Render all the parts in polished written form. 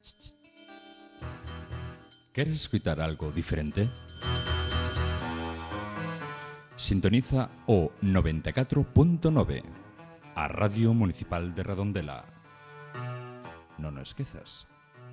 ¿Queres escutar algo diferente? Sintoniza o 94.9, a Radio Municipal de Redondela. Non o esquezas.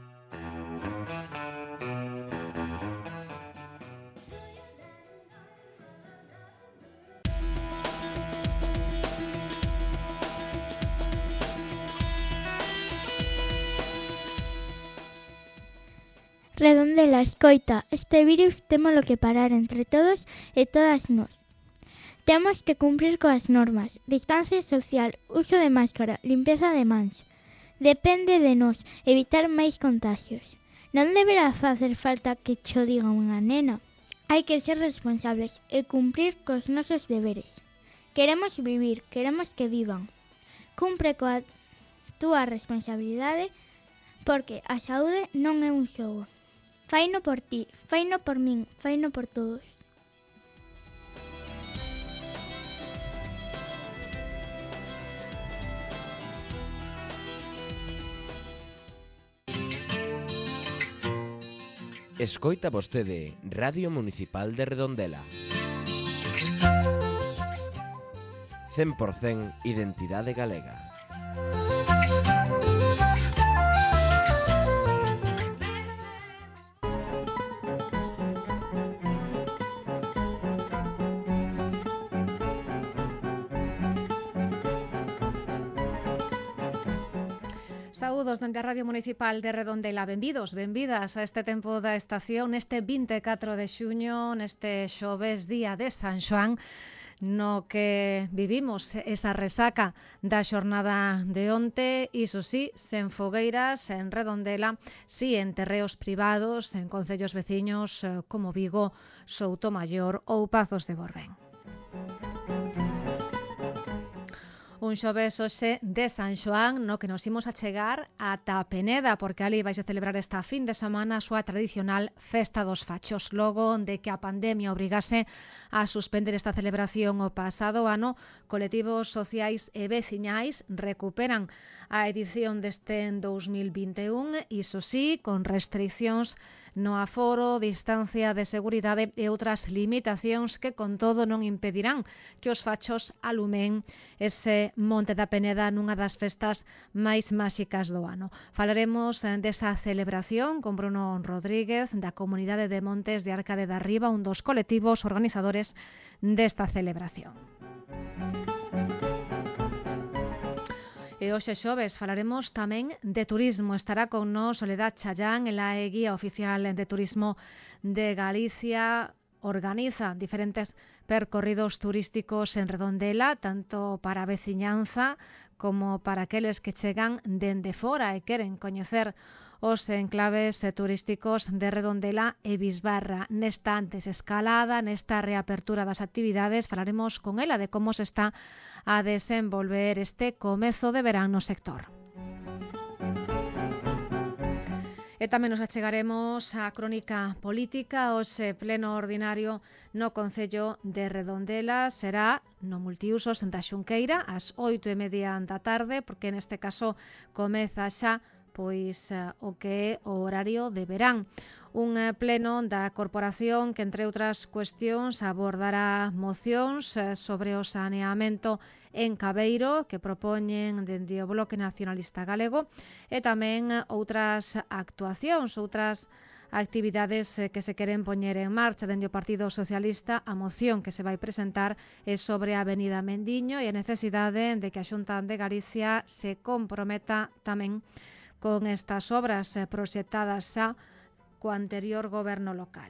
Redondela, escoita, este virus témolo que parar entre todos e todas nós. Temos que cumprir coas normas, distancia social, uso de máscara, limpeza de mans. Depende de nós evitar máis contagios. Non deberá facer falta que cho diga unha nena. Hai que ser responsables e cumprir cos nosos deberes. Queremos vivir, queremos que vivan. Cumpre coa túa responsabilidade porque a saúde non é un xogo. Faino por ti, faino por min, faino por todos. Escoita vostede Radio Municipal de Redondela. 100% identidade galega. Saúdos dende a Radio Municipal de Redondela. Benvidos, benvidas a este tempo da estación, neste 24 de xuño, neste xoves día de San Xoán, no que vivimos esa resaca da xornada de onte, iso sí, sen fogueiras, en Redondela, sí en terreos privados, en concellos veciños como Vigo, Soutomaior ou Pazos de Borbén. Un xoves hoxe de San Xoán no que nos imos a chegar ata Peneda, porque ali vais a celebrar esta fin de semana a súa tradicional Festa dos Fachos. Logo de que a pandemia obrigase a suspender esta celebración o pasado ano, colectivos sociais e veciñais recuperan a edición deste 2021, iso sí, con restricións no aforo, distancia de seguridade e outras limitacións que con todo non impedirán que os fachos alumen ese Monte da Peneda nunha das festas máis máxicas do ano. Falaremos desa celebración con Bruno Rodríguez da Comunidade de Montes de Arcade da Riba, un dos colectivos organizadores desta celebración. E hoxe xoves falaremos tamén de turismo. Estará con nós Soledad Chayán, ela é guía oficial de turismo de Galicia. Organiza diferentes percorridos turísticos en Redondela, tanto para a veciñanza como para aqueles que chegan dende fora e queren coñecer os enclaves turísticos de Redondela e Bisbarra. Nesta desescalada, nesta reapertura das actividades, falaremos con ela de como se está a desenvolver este comezo de verán no sector. E tamén nos achegaremos á crónica política. Hoxe pleno ordinario no Concello de Redondela será no multiusos da Xunqueira ás 8:30 da tarde, porque neste caso comeza xa o que é o horario de verán. Un pleno da corporación que, entre outras cuestións, abordará mocións sobre o saneamento en Cabeiro que propoñen dende o Bloque Nacionalista Galego e tamén outras actuacións, outras actividades que se queren poñer en marcha dende o Partido Socialista. A moción que se vai presentar é sobre a Avenida Mendiño e a necesidade de que a Xunta de Galicia se comprometa tamén con estas obras proxectadas xa co anterior goberno local.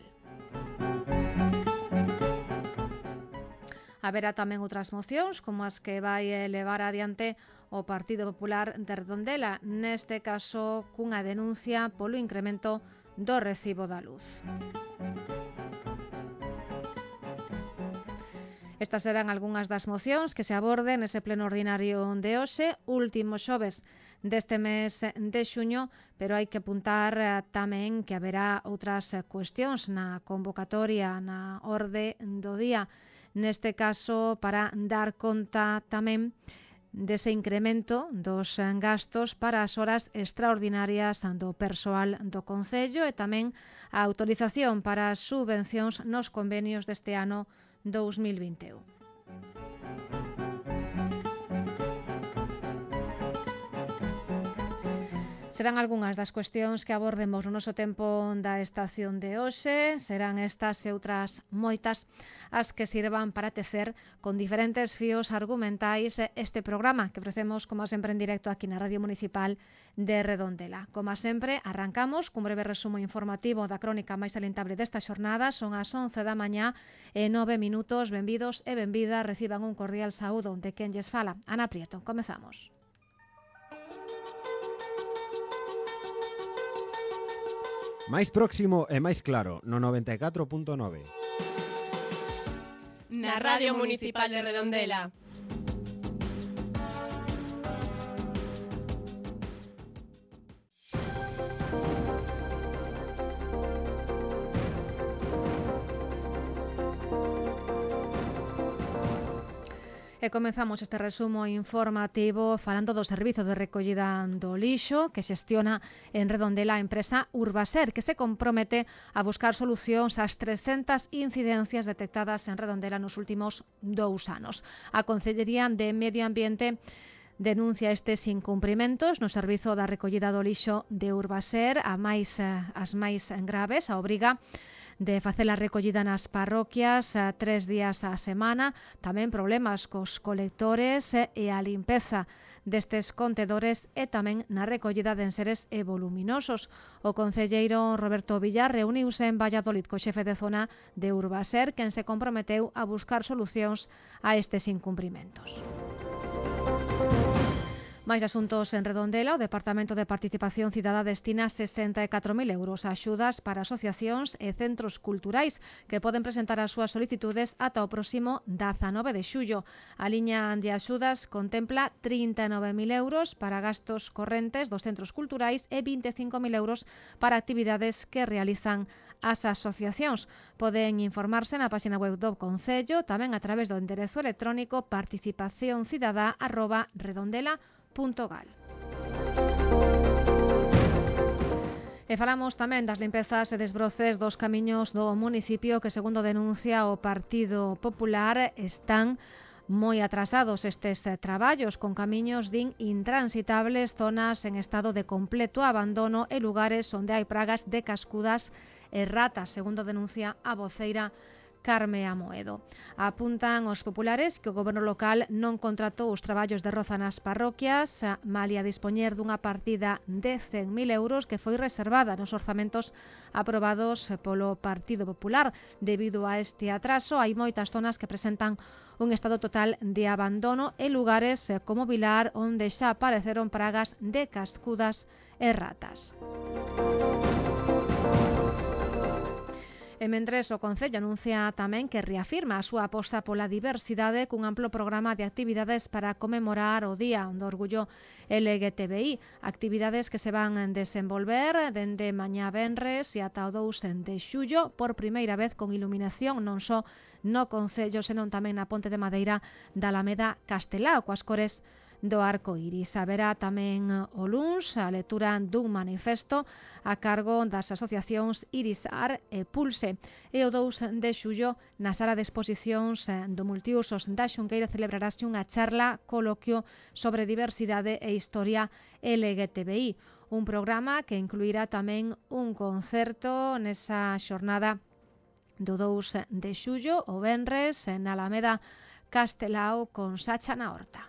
Haberá tamén outras mocións, como as que vai levar adiante o Partido Popular de Redondela, neste caso cunha denuncia polo incremento do recibo da luz. Estas serán algunhas das mocións que se aborden nese pleno ordinario de hoxe, último xoves deste mes de xuño, pero hai que apuntar tamén que haberá outras cuestións na convocatoria, na orde do día, neste caso para dar conta tamén dese incremento dos gastos para as horas extraordinarias do persoal do Concello e tamén a autorización para as subvencións nos convenios deste ano 2021. Serán algunhas das cuestións que abordemos no noso tempo da estación de hoxe. Serán estas e outras moitas as que sirvan para tecer con diferentes fíos argumentais este programa que ofrecemos, como sempre, en directo aquí na Radio Municipal de Redondela. Como sempre, arrancamos cun breve resumo informativo da crónica máis salientable desta xornada. Son as 11 da mañá e 9 minutos. Benvidos e benvidas. Reciban un cordial saúdo de quen lles fala, Ana Prieto. Comezamos. Máis próximo e máis claro, no 94.9. Na Radio Municipal de Redondela. E comezamos este resumo informativo falando do servizo de recollida do lixo que xestiona en Redondela a empresa Urbaser, que se compromete a buscar solucións ás 300 incidencias detectadas en Redondela nos últimos 2 anos. A Consellería de Medio Ambiente denuncia estes incumprimentos no servizo da recollida do lixo de Urbaser, as máis graves, a obriga de facer a recollida nas parroquias 3 días á semana, tamén problemas cos colectores e a limpeza destes contedores e tamén na recollida de enseres e voluminosos. O concelleiro Roberto Villar reuniuse en Valladolid co xefe de zona de Urbaser, quen se comprometeu a buscar solucións a estes incumprimentos. Máis asuntos en Redondela, o Departamento de Participación Cidadá destina 64.000 euros a axudas para asociacións e centros culturais que poden presentar as súas solicitudes ata o próximo 19 de xullo. A liña de axudas contempla 39.000 euros para gastos correntes dos centros culturais e 25.000 euros para actividades que realizan as asociacións. Poden informarse na página web do Concello, tamén a través do enderezo electrónico participacioncidadá@redondela.gal. E falamos tamén das limpezas e desbroces dos camiños do municipio que, segundo denuncia o Partido Popular, están moi atrasados estes traballos, con camiños intransitables, zonas en estado de completo abandono e lugares onde hai pragas de cascudas e ratas, segundo denuncia a voceira Carme Amoedo. Apuntan os populares que o goberno local non contratou os traballos de roza nas parroquias, malia dispoñer dunha partida de 100.000 euros que foi reservada nos orzamentos aprobados polo Partido Popular. Debido a este atraso, hai moitas zonas que presentan un estado total de abandono e lugares como Vilar, onde xa apareceron pragas de cascudas e ratas. E mentres, o Concello anuncia tamén que reafirma a súa aposta pola diversidade cun amplo programa de actividades para conmemorar o Día do Orgullo LGTBI, actividades que se van desenvolver dende mañá venres e ata o 2 de xullo, por primeira vez con iluminación non só no Concello, senón tamén na Ponte de Madeira da Alameda Castelao, coas cores do arco iris. Haberá tamén o luns a lectura dun manifesto a cargo das asociacións Irisar e Pulse. E o 2 de xullo, na sala de exposicións do Multiusos da Xunqueira, celebrarase unha charla coloquio sobre diversidade e historia LGTBI. Un programa que incluirá tamén un concerto nesa xornada do 2 de xullo, o venres, na Alameda Castelao con Sacha na Horta.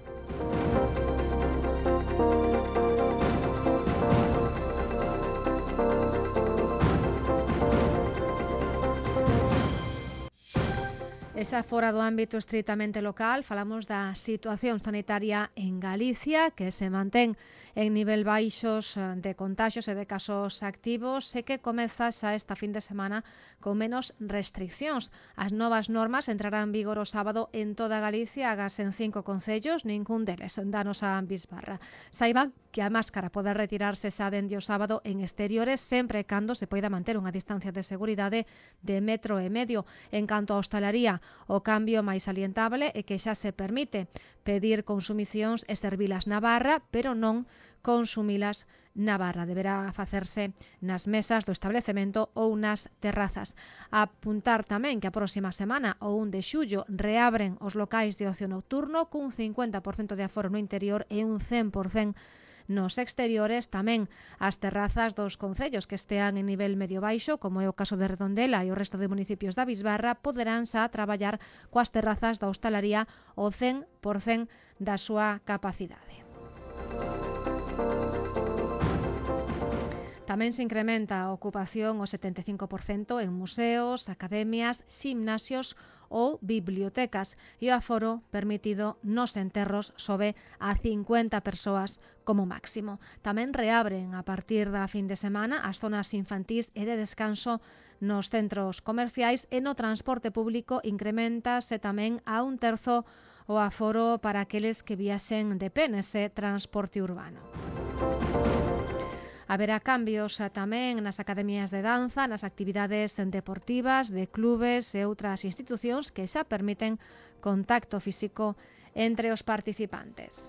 E xa fora do ámbito estritamente local, falamos da situación sanitaria en Galicia, que se mantén en nivel baixos de contaxios e de casos activos e que comeza xa esta fin de semana con menos restriccións. As novas normas entrarán en vigor o sábado en toda Galicia, agas en 5 concellos, ningún deles danos a Bisbarra. Saiban que a máscara pode retirarse xa dende o sábado en exteriores, sempre e cando se poida manter unha distancia de seguridade de 1,5 metros. En canto a hostalaría, O cambio máis salientable é que xa se permite pedir consumicións e servilas na barra, pero non consumilas na barra. Deberá facerse nas mesas do establecemento ou nas terrazas. Apuntar tamén que a próxima semana, o 1 de xullo, reabren os locais de ocio nocturno cun 50% de aforo no interior e un 100% nos exteriores. Tamén as terrazas dos concellos que estean en nivel medio-baixo, como é o caso de Redondela e o resto de municipios da Bisbarra, poderán xa traballar coas terrazas da hostalaría o 100% da súa capacidade. Tamén se incrementa a ocupación o 75% en museos, academias, ximnasios ou bibliotecas e o aforo permitido nos enterros sobe a 50 persoas como máximo. Tamén reabren a partir da fin de semana as zonas infantís e de descanso nos centros comerciais e no transporte público incrementase tamén a 1/3 o aforo para aqueles que viaxen de pé nese transporte urbano. Haberá cambios tamén nas academias de danza, nas actividades deportivas de clubes e outras institucións que xa permiten contacto físico entre os participantes.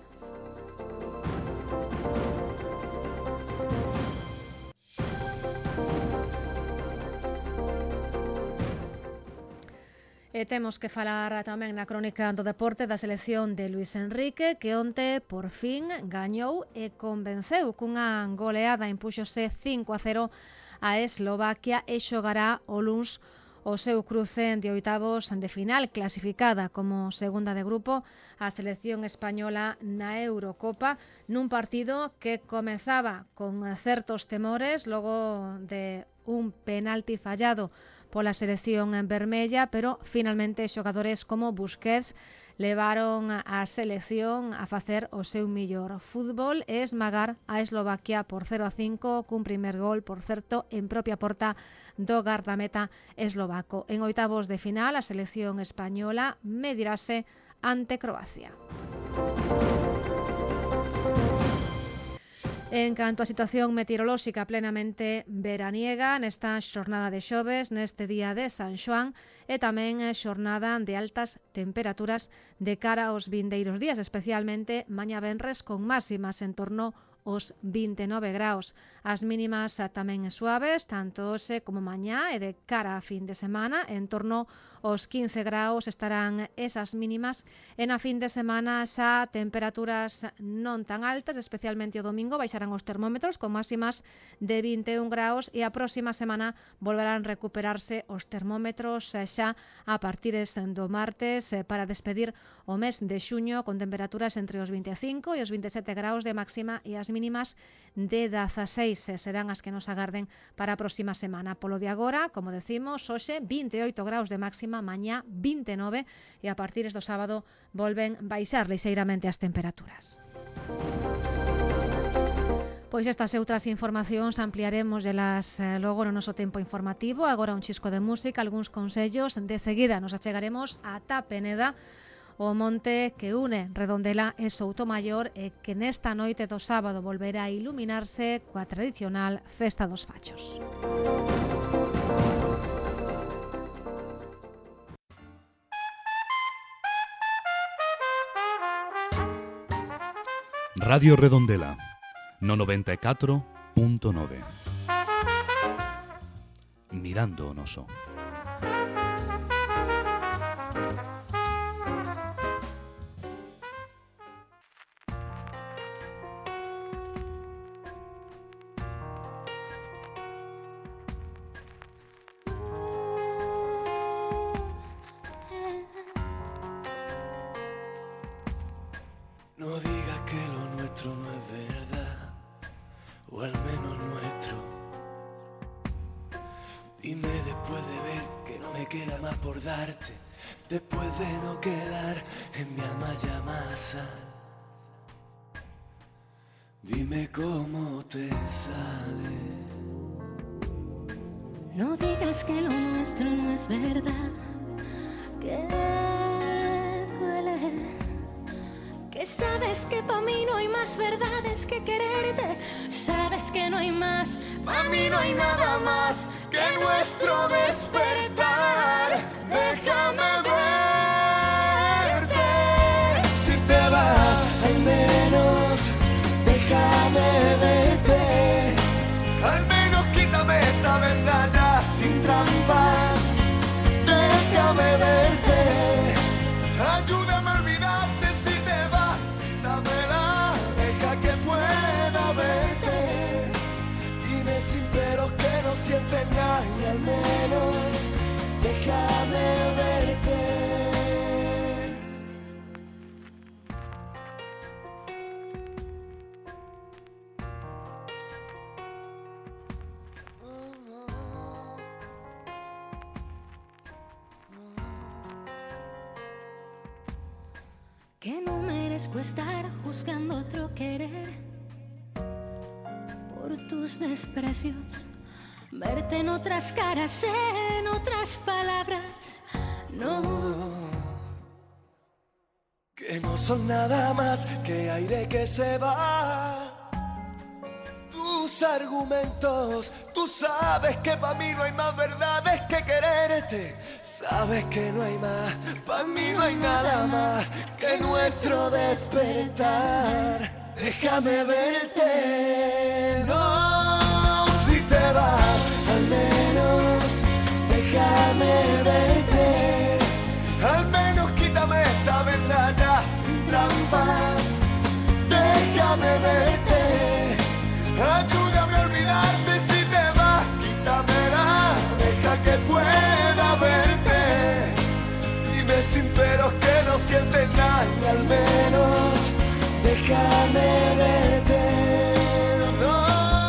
E temos que falar tamén na crónica do deporte da selección de Luís Enrique, que onte por fin gañou e convenceu cunha goleada, impúxose 5-0 a Eslovaquia e xogará o luns o seu cruce de oitavos de final, clasificada como segunda de grupo a selección española na Eurocopa, nun partido que comezaba con certos temores logo de un penalti fallado pola selección en vermella, pero finalmente xogadores como Busquets levaron a selección a facer o seu mellor fútbol e esmagar a Eslovaquia por 0-5 cun primer gol, por certo, en propia porta do gardameta eslovaco. En oitavos de final, a selección española medirase ante Croacia. En canto á situación meteorolóxica plenamente veraniega nesta xornada de xoves, neste día de San Xoán, e tamén xornada de altas temperaturas de cara aos vindeiros días, especialmente mañá venres con máximas en torno os 29 graus. As mínimas tamén suaves, tanto hoxe como mañá e de cara a fin de semana, en torno aos 15 graus estarán esas mínimas. E na fin de semana xa temperaturas non tan altas, especialmente o domingo baixarán os termómetros con máximas de 21 graus e a próxima semana volverán recuperarse os termómetros xa a partir do martes para despedir o mes de xuño con temperaturas entre os 25 e os 27 graus de máxima e as mínimas de 16 serán as que nos agarden para a próxima semana. Polo de agora, como decimos, hoxe 28 graus de máxima, mañá 29 e a partir do sábado volven baixar lixeiramente as temperaturas. Pois estas e outras informacións ampliaremos delas logo no noso tempo informativo. Agora un chisco de música, algúns consellos. De seguida nos achegaremos a Peneda, o monte que une Redondela e Soutomaior e que nesta noite do sábado volverá a iluminarse coa tradicional Festa dos Fachos. Radio Redondela, no 94.9. Mirando o noso. No digas que lo nuestro no es verdad, o al menos nuestro. Dime después de ver que no me queda más por darte, después de no quedar en mi alma ya más sal. Dime cómo te sale. No digas que lo nuestro no es verdad, que duele. Que sabes que pa' mí no hay más verdades que quererte. Sabes que no hay más, pa' mí no hay nada más que nuestro despertar. Déjame ver. que no merezco estar juzgando otro querer por tus desprecios, verte en otras caras, en otras palabras, no. Que no son nada más que aire que se va. Tus argumentos, tú sabes que para mí no hay más verdades que quererte. Sabes que no hay más, para mí no hay nada más que nuestro despertar. Déjame verte, no, si te vas, al menos déjame verte. Al menos quítame esta venda ya sin trampas. Déjame verte, ayúdame a olvidarte si te vas, quítamela, deja que pueda verte. Dime sin peros que no sientes nada y al menos déjame verte. No.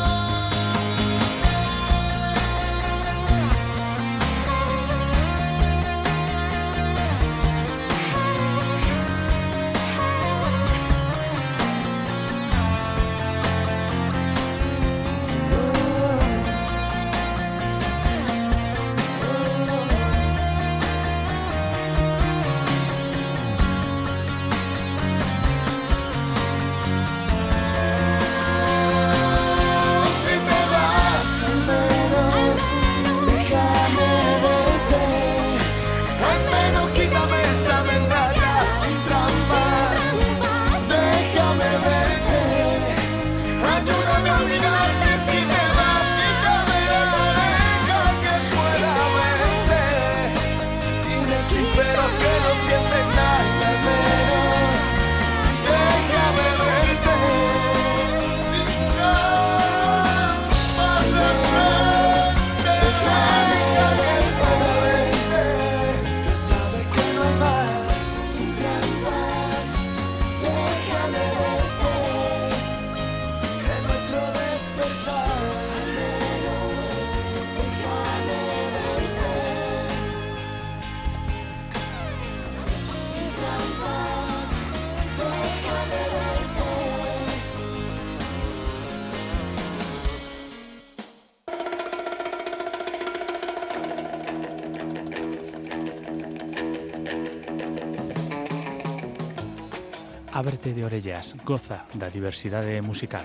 Ábrete de orellas, goza da diversidade musical.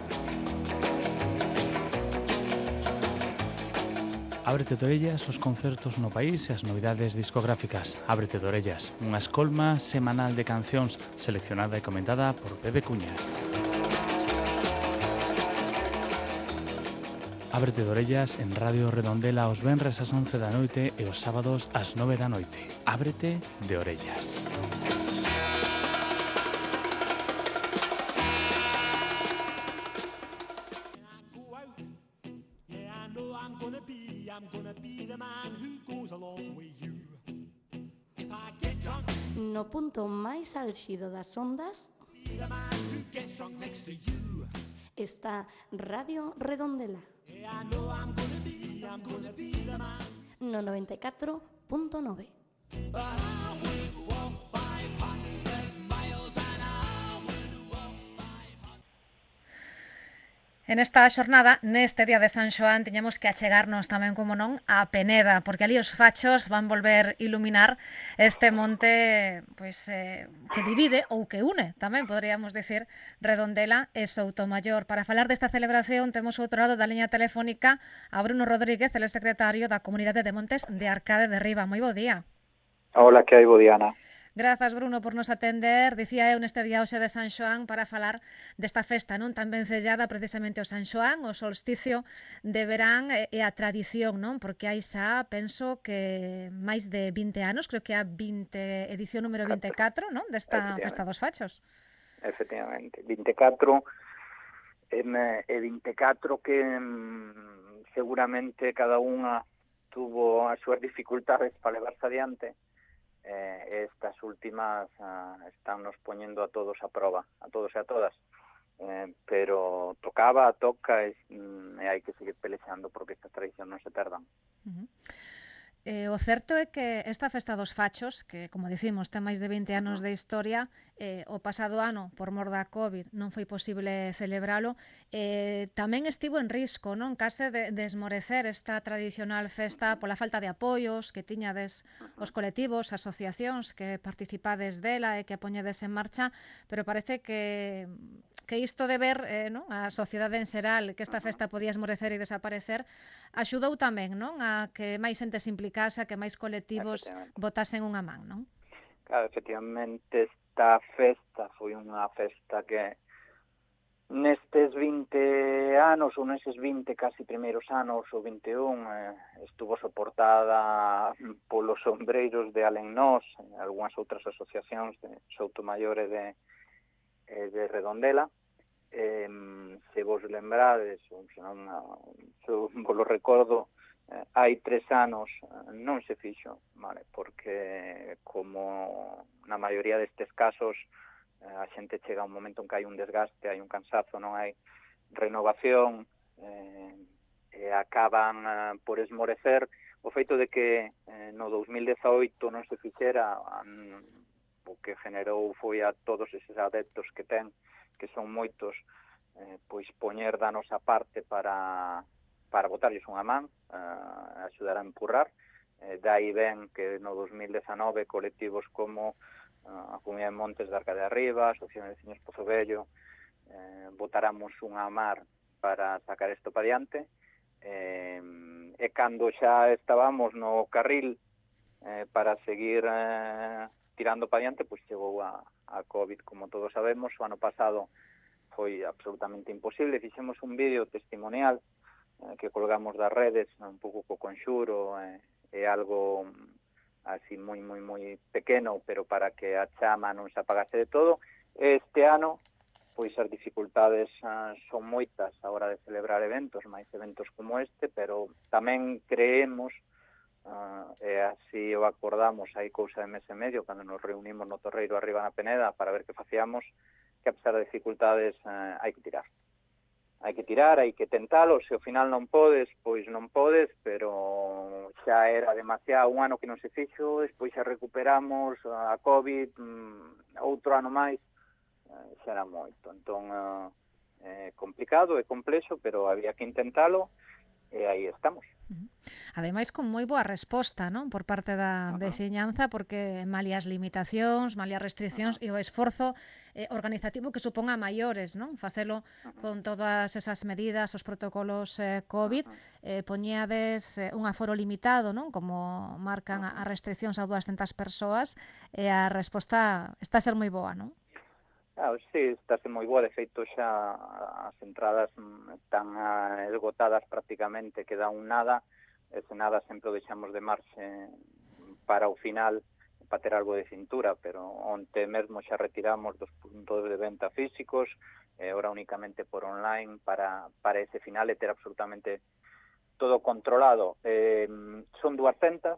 Ábrete de orellas os concertos no país e as novidades discográficas. Ábrete de orellas, unha escolma semanal de cancións seleccionada e comentada por Pepe Cuña. Ábrete de orellas en Radio Redondela os venres ás 11 da noite e os sábados ás 9 da noite. Ábrete de orellas. No punto máis álxido das ondas está Radio Redondela no 94.9. En esta xornada, neste día de San Xoán, tiñamos que achegarnos tamén, como non, a Peneda, porque ali os fachos van volver iluminar este monte pois, que divide ou que une, tamén poderíamos dicir, Redondela e Soutomaior. Para falar desta celebración temos outro lado da liña telefónica a Bruno Rodríguez, el secretario da Comunidade de Montes de Arcade de Riba. Moi bo día. Hola, que hai, bo Diana. Grazas, Bruno, por nos atender. Dicía eu neste día hoxe de San Xoán para falar desta festa, non tan vencellada precisamente ao San Xoán, o solsticio de verán e a tradición, non? Porque hai xa, penso que máis de 20 anos, creo que a edición número 24, non? Desta festa dos fachos. Efectivamente, 24 e 24 que seguramente cada unha tuvo as súas dificultades para levarse adiante. Estas últimas están nos poñendo a todos a proba, a todos e a todas, pero toca e hai que seguir pelexando porque estas tradicións non se perdan. O certo é que esta festa dos fachos, que, como dicimos, ten máis de 20 anos de historia, o pasado ano, por mor da COVID, non foi posible celebralo, tamén estivo en risco, non? Case de esmorecer esta tradicional festa pola falta de apoios que tiñades os colectivos, asociacións que participades dela e que a poñedes en marcha, pero parece que isto de ver non? A sociedade en xeral que esta festa podía esmorecer e desaparecer axudou tamén non? A que máis xente se implicase, a que máis colectivos botasen unha man, non? Claro, efectivamente esta festa foi unha festa que nestes 20 anos ou neses 20 casi primeiros anos ou 21 estuvo soportada polos sombreiros de Alenós, algunhas outras asociacións de Soutomaior e de Redondela. Se vos lembrades, se non vos lo recordo, hai 3 anos non se fixo, vale, porque como na maioría destes casos a xente chega a un momento en que hai un desgaste, hai un cansazo, non hai renovación, e acaban por esmorecer. O feito de que no 2018 non se fixera, o que generou foi a todos eses adeptos que ten, que son moitos, pois poñer da nosa parte para botarlles unha man, axudar a empurrar. Dai ben que no 2019 colectivos como a Comunidade de Montes de Arca de Arriba, a Asociación de Veciños Pozo Vello, botáramos unha mar para sacar isto para diante, e cando xa estábamos no carril para seguir tirando para diante, pois chegou a COVID, como todos sabemos. O ano pasado foi absolutamente imposible, fixemos un vídeo testimonial que colgamos das redes, un pouco co conxuro, é algo así moi pequeno, pero para que a chama non se apagase de todo. Este ano, pois as dificultades son moitas a hora de celebrar eventos, máis eventos como este, pero tamén creemos, e así o acordamos hai cousa de mes e medio, cando nos reunimos no Torreiro arriba na Peneda para ver que facíamos, que a pesar de dificultades hai que tirar. Hai que tirar, hai que tentalo, se ao final non podes, pois non podes, pero xa era demasiado, un ano que non se fixo, despois xa recuperamos a COVID, outro ano máis, xa era moito. Entón, complicado e complexo, pero había que intentalo, e aí estamos. Ademais, con moi boa resposta, non? Por parte da veciñanza, porque malia as limitacións, malia as restriccións e o esforzo organizativo que supón a maiores, non? Facelo con todas esas medidas, os protocolos COVID, poñíades un aforo limitado, non? Como marcan as restriccións a 200 persoas, e a resposta está a ser moi boa, non? Claro, sí, está a ser moi boa. De feito, xa as entradas están esgotadas prácticamente, queda un nada. Ese nada sempre o deixamos de marxe para o final, para ter algo de cintura, pero onte mesmo xa retiramos dos puntos de venta físicos, ora únicamente por online, para ese final e ter absolutamente todo controlado. Son 200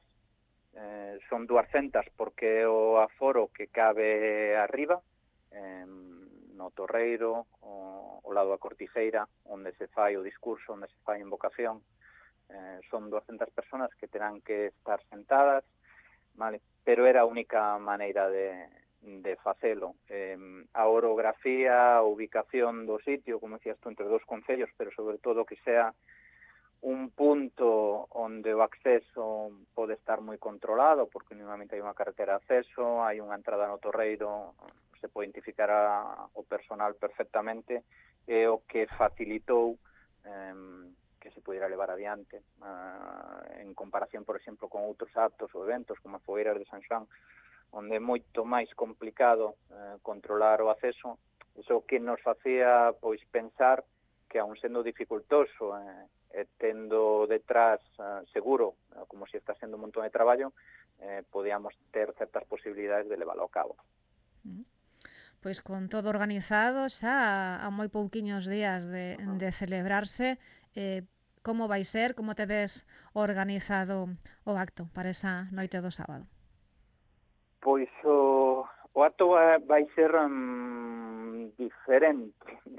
porque o aforo que cabe arriba, no Torreiro, o lado da Cortijeira, onde se fai o discurso, onde se fai a invocación, son 200 personas que terán que estar sentadas, vale? Pero era a única maneira de facelo. A orografía, a ubicación do sitio, como decías tú, entre dos concellos, pero sobre todo que sea un punto onde o acceso pode estar moi controlado, porque normalmente hai unha carretera de acceso, hai unha entrada no Torreiro, se pode identificar o personal perfectamente, e o que facilitou que se pudiera levar adiante en comparación, por exemplo, con outros actos ou eventos como as fogueiras de San Xoán, onde é moito máis complicado controlar o acceso. Iso que nos facía pois pensar que, aun sendo dificultoso e tendo detrás seguro, como se está sendo un montón de traballo, podíamos ter certas posibilidades de leválo a cabo. Pois con todo organizado xa a moi pouquiños días de celebrarse, como vai ser, como tedes organizado o acto para esa noite do sábado? Pois o acto vai ser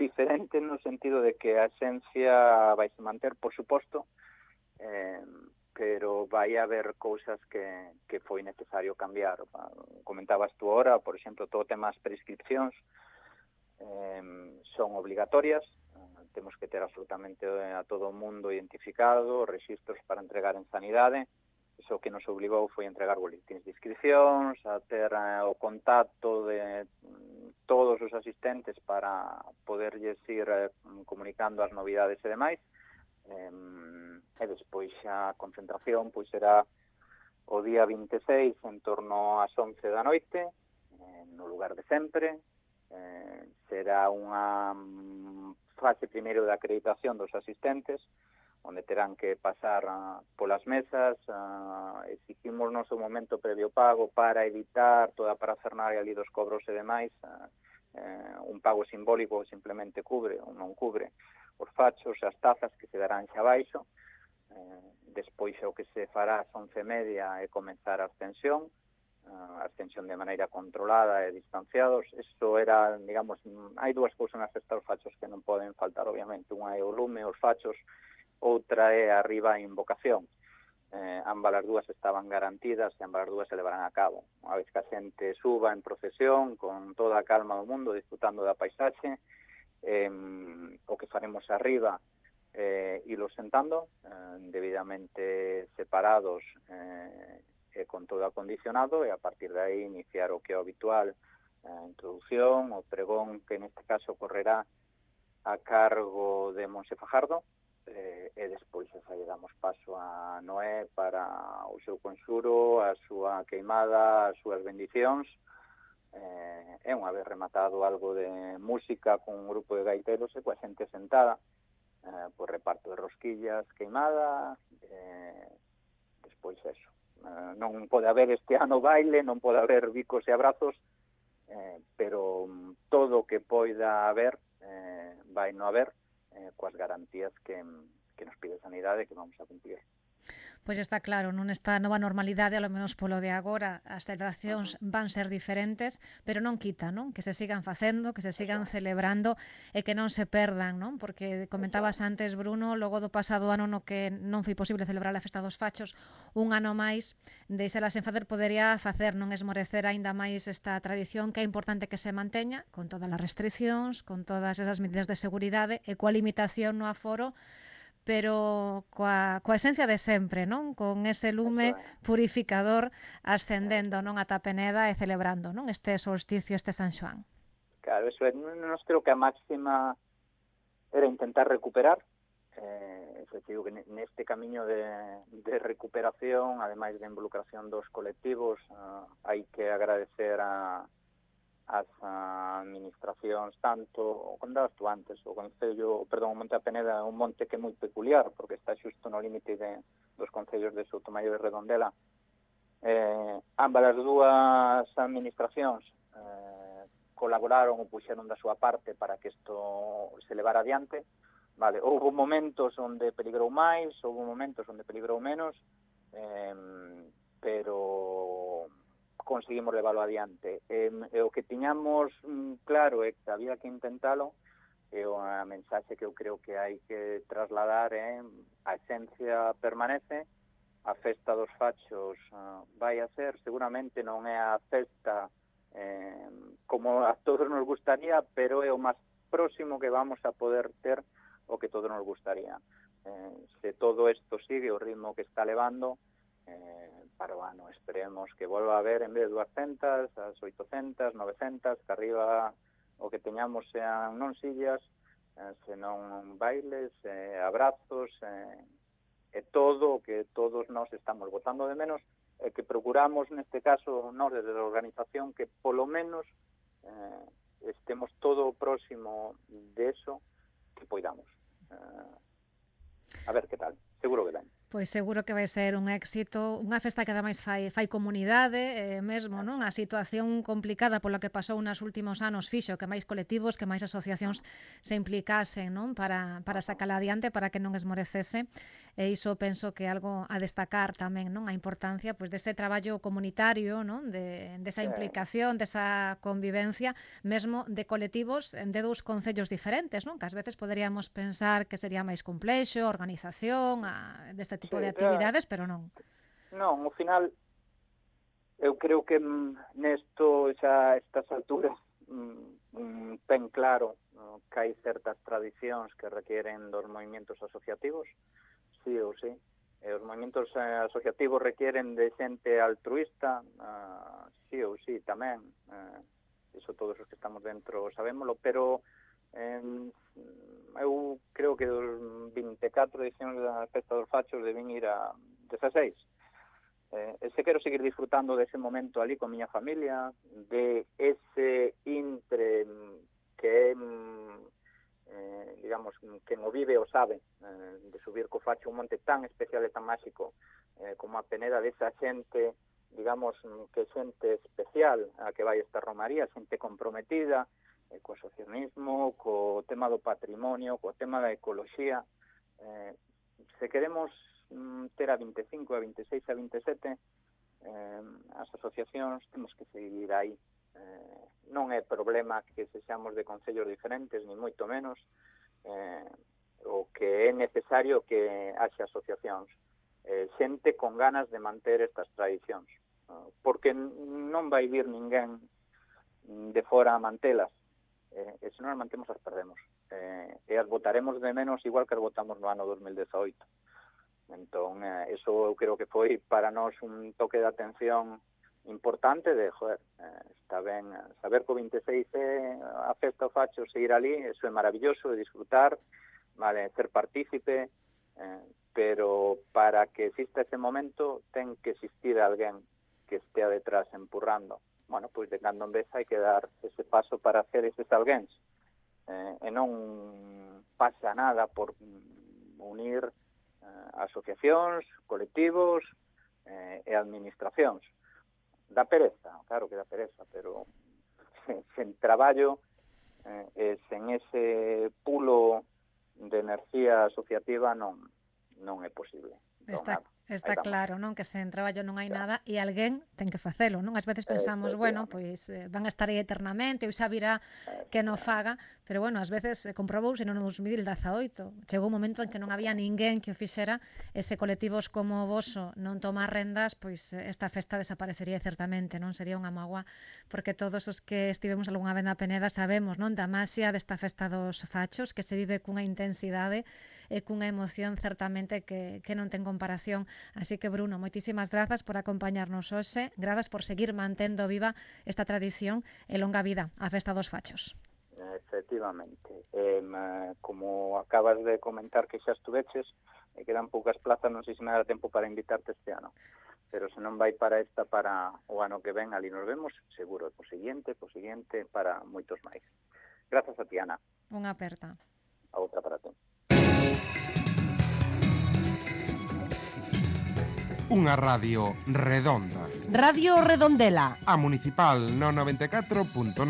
diferente no sentido de que a esencia vai se manter, por suposto, pero vai haber cousas que foi necesario cambiar. Comentabas tú ahora, por exemplo, todo o tema das prescripcións son obligatorias, temos que ter absolutamente a todo o mundo identificado, registros para entregar en sanidade. Iso que nos obligou foi entregar boletíns de inscripcións, a ter o contacto de todos os asistentes para poderlles ir comunicando as novidades e demais. E despois a concentración pois será o día 26 en torno ás 11 da noite, no lugar de sempre. Será unha fase primeiro de acreditación dos asistentes, onde terán que pasar polas mesas, exigimos noso momento previo pago para evitar toda a parafernalia ali dos cobros e demais, un pago simbólico simplemente cubre ou non cubre os fachos, as tazas que se darán xa baixo. Despois o que se fará ás 11:30 é comenzar a ascensión de maneira controlada e distanciados. Isto era, digamos, hai dúas cousas nas festas dos fachos que non poden faltar, obviamente. Unha é o lume, os fachos, outra é arriba a invocación. Ambas as dúas estaban garantidas e ambas as dúas se levarán a cabo. Unha vez que a xente suba en procesión con toda a calma do mundo, disfrutando da paisaxe, o que faremos arriba ilos sentando debidamente separados e con todo acondicionado, e a partir de aí iniciar o que é o habitual, a introducción, o pregón, que neste caso correrá a cargo de Monse Fajardo, e despois xa lle damos paso a Noé para o seu consuro, a súa queimada, as súas bendicións, e unha vez rematado algo de música con un grupo de gaiteros e coa xente sentada, por reparto de rosquillas, queimada, despois eso. Non pode haber este ano baile, non pode haber bicos e abrazos, pero todo o que poida haber vai non haber, coas garantías que nos pide Sanidade, que vamos a cumplir. Pois está claro, non esta nova normalidade, ao menos polo de agora, as celebracións van ser diferentes, pero non quita, non? Que se sigan facendo, que se sigan celebrando e que non se perdan, non? Porque comentabas antes, Bruno, logo do pasado ano no que non foi posible celebrar a Festa dos Fachos, un ano máis, deixala sen facer podería facer, non esmorecer aínda máis esta tradición, que é importante que se manteña, con todas as restriccións, con todas esas medidas de seguridade e coa limitación no aforo, pero coa esencia de sempre, non? Con ese lume purificador ascendendo, non, ata Peneda e celebrando, non, este solsticio, este San Xoán. Claro, eso é, nos creo que a máxima era intentar recuperar, digo que neste camiño de recuperación, ademais de involucración dos colectivos, hai que agradecer as administracións, tanto, contabas tú antes, o Monte a Peneda é un monte que é moi peculiar, porque está xusto no límite dos concellos de Soutomaior e Redondela. Ambas as dúas administracións colaboraron ou puxeron da súa parte para que isto se levara adiante. Vale, houve momentos onde peligrou máis, houve momentos onde peligrou menos, pero conseguimos leválo adiante. E o que tiñamos claro é que había que intentalo, e a mensaxe que eu creo que hai que trasladar é a esencia permanece, a Festa dos Fachos vai a ser, seguramente non é a festa como a todos nos gustaría, pero é o máis próximo que vamos a poder ter o que todos nos gustaría. Se todo isto sigue o ritmo que está levando, para o ano esperemos que volva a haber, en vez de 200, as 800, 900, que arriba o que teñamos sean non sillas, senón bailes, abrazos, e todo o que todos nós estamos botando de menos, e que procuramos, neste caso, nós desde a organización, que polo menos estemos todo próximo de eso que poidamos. A ver que tal, seguro que ben. Pois seguro que vai ser un éxito, unha festa que ademais fai comunidade, mesmo, non? A situación complicada pola que pasou nos últimos anos fixo que máis colectivos, que máis asociacións se implicasen, non? Para sacala adiante, para que non esmorecese, e iso penso que é algo a destacar tamén, non? A importancia pois dese traballo comunitario, non? Desa implicación, desa convivencia, mesmo de colectivos de dous concellos diferentes, non? Que ás veces poderíamos pensar que sería máis complexo, a organización, deste tipo de actividades, pero non. Non, ao final, eu creo que nesto xa a estas alturas ten claro que hai certas tradicións que requieren dos movimentos asociativos, sí ou sí. Os movimentos asociativos requieren de xente altruista, sí ou sí, tamén. Iso todos os que estamos dentro sabémolo, pero eu creo que dos 24 edicións da Festa dos Fachos deben ir a 16. Se quero seguir disfrutando dese momento ali con miña familia, de ese intre que é, digamos, que no vive o sabe, de subir co facho un monte tan especial e tan máxico como a Peneda, desa xente, digamos, que xente especial a que vai esta romaría, xente comprometida co asociacionismo, co tema do patrimonio, co tema da ecoloxía. Se queremos ter a 25, a 26, a 27, as asociacións temos que seguir aí. Non é problema que sexamos de concellos diferentes, ni moito menos, o que é necesario que haxe asociacións, xente con ganas de manter estas tradicións, porque non vai vir ninguén de fora a mantelas, e se non as mantemos as perdemos, e as botaremos de menos igual que as botamos no ano 2018. Entón, eso eu creo que foi para nós un toque de atención importante de, está ben, saber que o 26 é a Festa do Facho, seguir ali, eso é maravilloso, de disfrutar, vale, ser partícipe, pero para que exista ese momento ten que existir alguén que estea detrás empurrando. Bueno, pois de cando en vez hai que dar ese paso para hacer eses alguéns, e non pasa nada por unir asociacións, colectivos e administracións. Dá pereza, claro que dá pereza, pero sen traballo e sen ese pulo de enerxía asociativa non é posible. Está claro, non? Que sen traballo non hai nada e alguén ten que facelo, non? Ás veces pensamos, bueno, pois van a estar aí eternamente, ou xa virá que non faga, pero bueno, ás veces comprobouse no 2018. Chegou un momento en que non había ninguén que o fixera, e se colectivos como o voso non tomar rendas, pois esta festa desaparecería certamente, non? Sería unha mágoa, porque todos os que estivemos algunha vez na Peneda sabemos, non? Da maxia desta Festa dos Fachos, que se vive cunha intensidade e cunha emoción certamente que non ten comparación. Así que, Bruno, moitísimas grazas por acompañarnos hoxe, grazas por seguir mantendo viva esta tradición e longa vida a Festa dos Fachos. Efectivamente. Como acabas de comentar que xa estuveches, quedan poucas plazas, non sei se me dará tempo para invitarte este ano, pero se non vai para esta, para o ano que ven, ali nos vemos, seguro, po seguinte, para moitos máis. Grazas a ti, Ana. Unha aperta. A outra para ti. Unha radio redonda. Radio Redondela. A municipal no 94.9.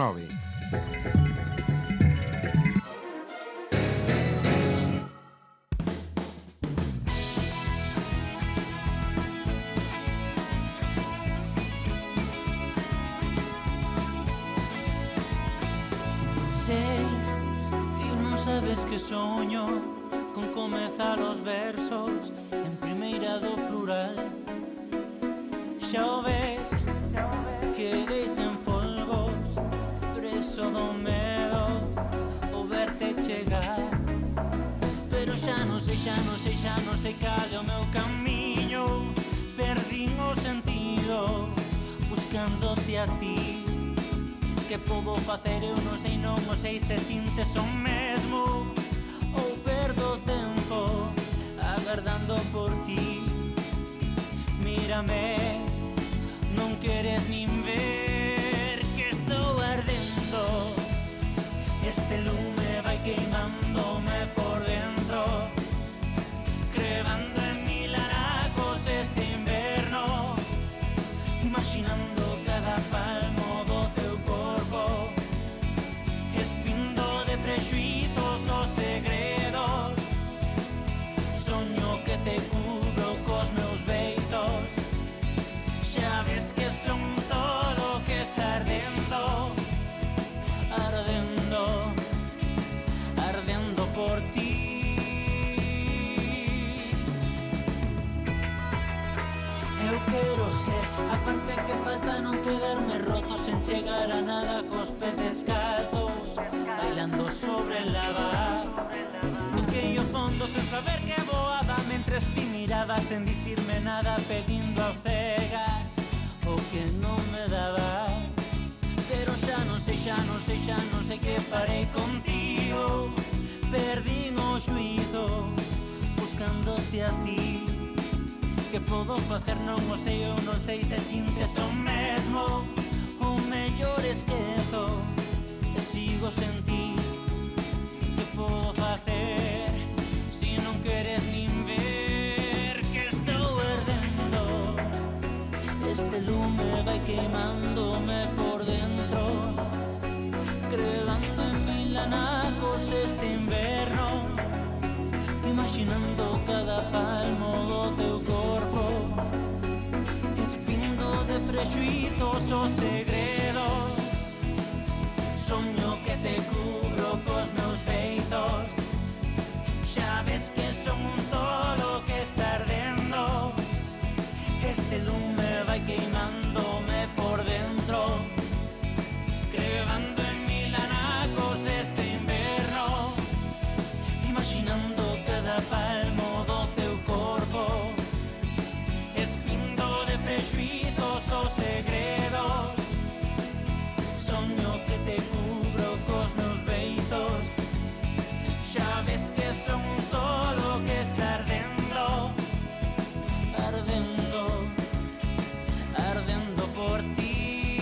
Sei, ti non sabes que soño con comezar os versos en primeira do plural. Xa o ves, quedei sen folgos, preso do medo, o verte chegar. Pero xa non sei cal é o meu camiño, perdín o sentido, buscándote a ti. Que podo facer, eu non sei se sintes o mesmo, ou perdo tempo agardando por ti. Mírame, non queres nin ver que estou ardendo, este lume vai queimándome por dentro, crevando en mil haracos este inverno, imaginando cada palmo do teu corpo, espindo de prexuízos os segredos, soño que te cubro cos meus beitos, xa ves que son todo que está ardendo, ardendo, ardendo por ti. chegar a nada cos pés descalzos, bailando sobre el lava. Toquei o fondo sen saber que voaba, mentres ti miraba sen dicirme nada, pedindo a cegas o que non me daba. Pero xa non sei que farei contigo. Perdín o xuízo buscándote a ti. Que podo facer non o sei, eu non sei se sintes o mesmo. O mellor esquezo e sigo sen ti. Que podo facer si non queres nin ver que estou ardendo? Este lume vai queimándome por dentro, crevando en mil anacos este inverno, imaginando cada palmo do teu corpo, espindo de prexuizos os segredos. Soño que te cubro cos meus feitos, xa ves que son un tolo que está ardendo. Este lume vai queimándome por dentro, crevando en mil anacos este inverno, imaginando cada palmo do teu corpo, espindo de prexuizos os segredos. Soño que te cubro cos meus beitos, xa ves que son un tolo que está ardendo, ardendo, ardendo por ti.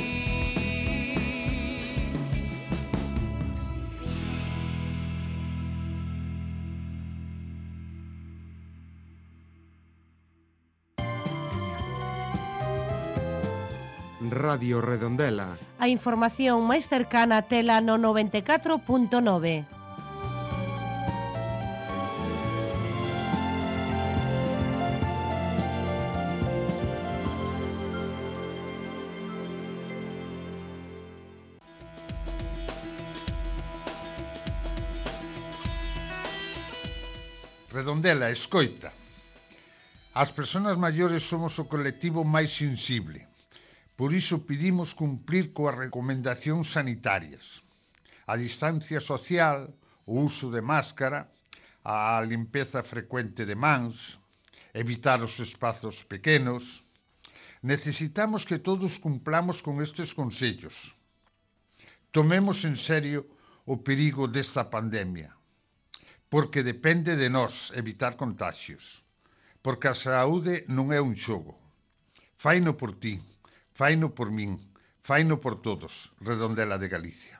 Radio Redondela. A información máis cercana tela no 94.9. Redondela, escoita. As persoas maiores somos o colectivo máis sensible. Por iso pedimos cumprir coas recomendacións sanitarias. A distancia social, o uso de máscara, a limpeza frecuente de mans, evitar os espazos pequenos. Necesitamos que todos cumplamos con estes consellos. Tomemos en serio o perigo desta pandemia, porque depende de nós evitar contagios, porque a saúde non é un xogo. Faino por ti, faino por min, faino por todos. Redondela de Galicia.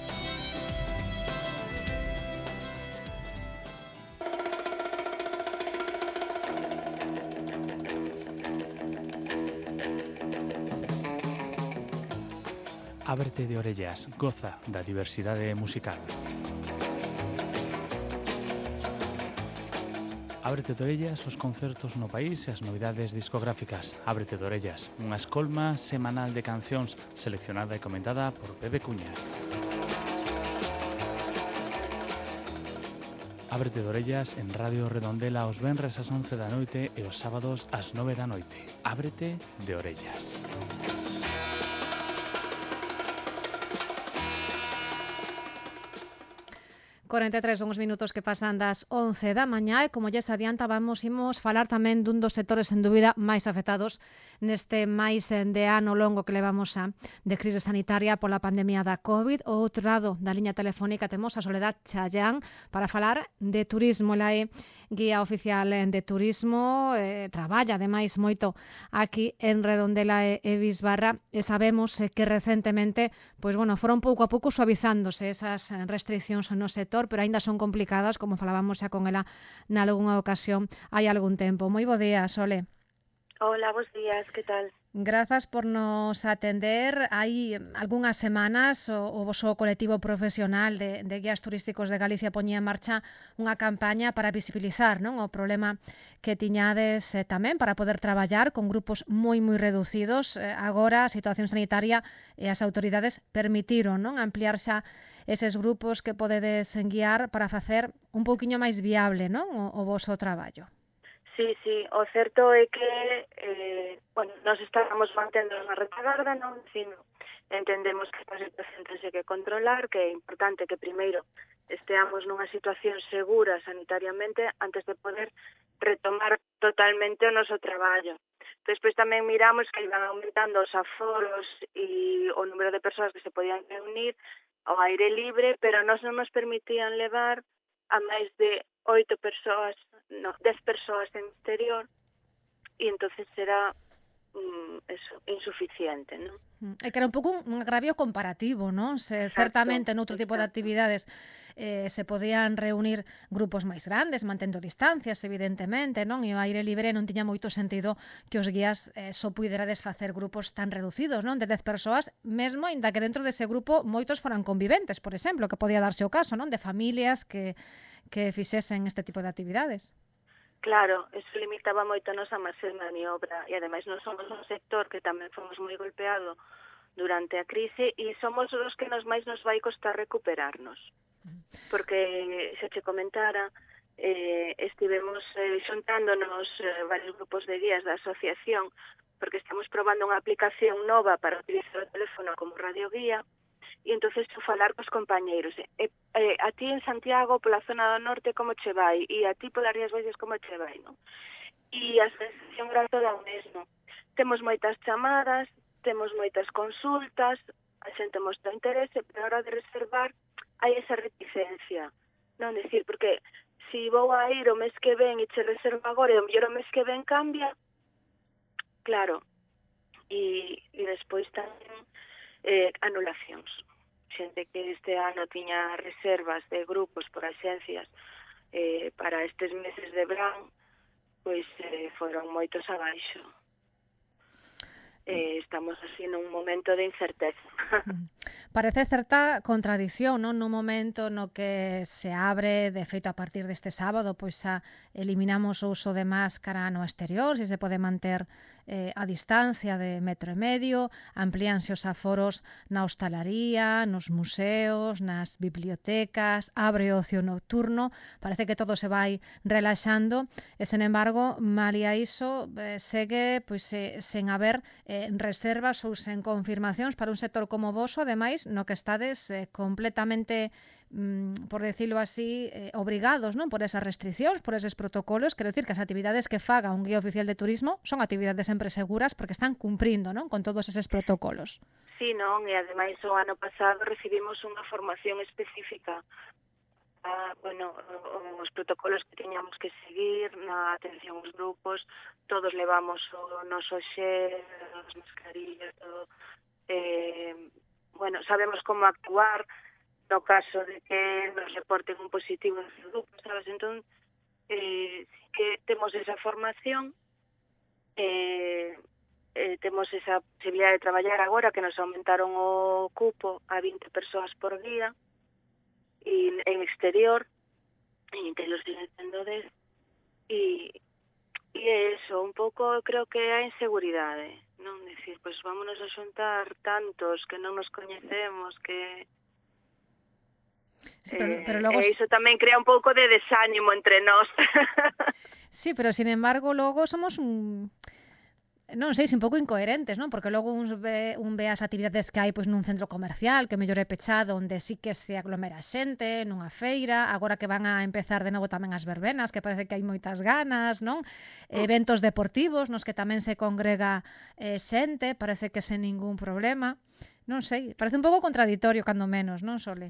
Ábrete de orellas, goza da diversidade musical. Ábrete de orellas os concertos no país e as novidades discográficas. Ábrete de orellas, unha escolma semanal de cancións seleccionada e comentada por Pepe Cuña. Ábrete de orellas en Radio Redondela os venres ás 11 da noite e os sábados ás 9 da noite. Ábrete de orellas. Son os minutos que pasan das 11 da mañá e como lles adiantábamos imos falar tamén dun dos sectores en dúbida máis afectados neste máis de ano longo que levamos de crise sanitaria pola pandemia da COVID. O outro lado da liña telefónica temos a Soledad Chayán para falar de turismo. Ela é guía oficial de turismo, traballa ademais moito aquí en Redondela e Bisbarra e sabemos que recentemente foron pouco a pouco suavizándose esas restriccións no sector, pero aínda son complicadas, como falábamos xa con ela nalgunha ocasión hai algún tempo. Moi bo día, Sole. Hola, bos días, que tal? Grazas por nos atender. Hai algunhas semanas o voso colectivo profesional de guías turísticos de Galicia poñía en marcha unha campaña para visibilizar, non, o problema que tiñades tamén para poder traballar con grupos moi reducidos. Agora a situación sanitaria e as autoridades permitiron, non, ampliar xa eses grupos que podedes guiar para facer un pouquiño máis viable, non, o voso traballo. Sí, o certo é que, nos estábamos mantendo na retagarda, non, sino entendemos que esta situación tense que controlar, que é importante que primeiro esteamos nunha situación segura sanitariamente antes de poder retomar totalmente o noso traballo. Despois tamén miramos que iban aumentando os aforos e o número de persoas que se podían reunir ao aire libre, pero non nos permitían levar a máis de 10 persoas en exterior, e entonces será insuficiente, non? É que era un pouco un agravio comparativo, non? Certamente noutro tipo de actividades se podían reunir grupos máis grandes, mantendo distancias, evidentemente, non? E o aire libre non tiña moito sentido que os guías só puiderades facer grupos tan reducidos, non? De 10 persoas, mesmo ainda que dentro dese grupo moitos foran conviventes, por exemplo, que podía darse o caso, non? De familias que fixesen este tipo de actividades. Claro, eso limitaba moito a nosa marxe de maniobra e ademais non somos un sector que tamén fomos moi golpeado durante a crise e somos os que máis nos vai costar recuperarnos. Porque, se che comentara, estivemos xuntándonos varios grupos de guías da asociación porque estamos probando unha aplicación nova para utilizar o teléfono como radioguía. E entonces falar cos compañeiros. A ti en Santiago, pola zona do norte, como che vai? E a ti polas Rías Baixas, como che vai? Non? E a sensación era toda o mesmo. Temos moitas chamadas, temos moitas consultas, a xente mostra interese, pero a hora de reservar hai esa reticencia. Non decir, porque se vou a ir o mes que ven e che reservo agora e o mellor o mes que ven cambia, claro. E despois tamén anulacións. Xente que este ano tiña reservas de grupos por axencias para estes meses de verán, pois foron moitos abaixo. Estamos así nun momento de incerteza. Parece certa contradición, non? Nun momento no que se abre, de feito a partir deste sábado, pois xa eliminamos o uso de máscara no exterior, se se pode manter a distancia de 1,5 metros, amplíanse os aforos na hostalaría, nos museos, nas bibliotecas, abre o ocio nocturno, parece que todo se vai relaxando e, sen embargo, malia iso, segue pois sen haber reservas ou sen confirmacións para un sector como o voso, ademais, no que estades completamente, por decirlo así, obrigados, non? Por esas restriccións, por eses protocolos. Quero dicir que as actividades que faga un guía oficial de turismo son actividades sempre seguras porque están cumprindo, non? Con todos eses protocolos. Sí, non, e ademais o ano pasado recibimos unha formación específica os protocolos que teñamos que seguir na atención aos grupos, todos levamos o noso xel, as mascarillas, todo. Sabemos como actuar no caso de que nos reporten un positivo en ese grupo, sabes? Entón, que temos esa formación, temos esa posibilidad de traballar agora que nos aumentaron o cupo a 20 persoas por día e en exterior, e que lo siguen sendo 10, e eso, un pouco creo que a inseguridade, non? Dicir, pois vámonos a xuntar tantos que non nos coñecemos, que sí, pero logo iso tamén crea un pouco de desánimo entre nós. Sí, pero sin embargo logo somos non sei, un pouco incoherentes, non? Porque logo un ve as actividades que hai pois nun centro comercial, que mellor é pechado, onde sí que se aglomera xente, nunha feira, agora que van a empezar de novo tamén as verbenas, que parece que hai moitas ganas, non? Eventos deportivos nos que tamén se congrega xente, parece que sen ningún problema. Non sei, parece un pouco contradictorio cando menos, non, Sole?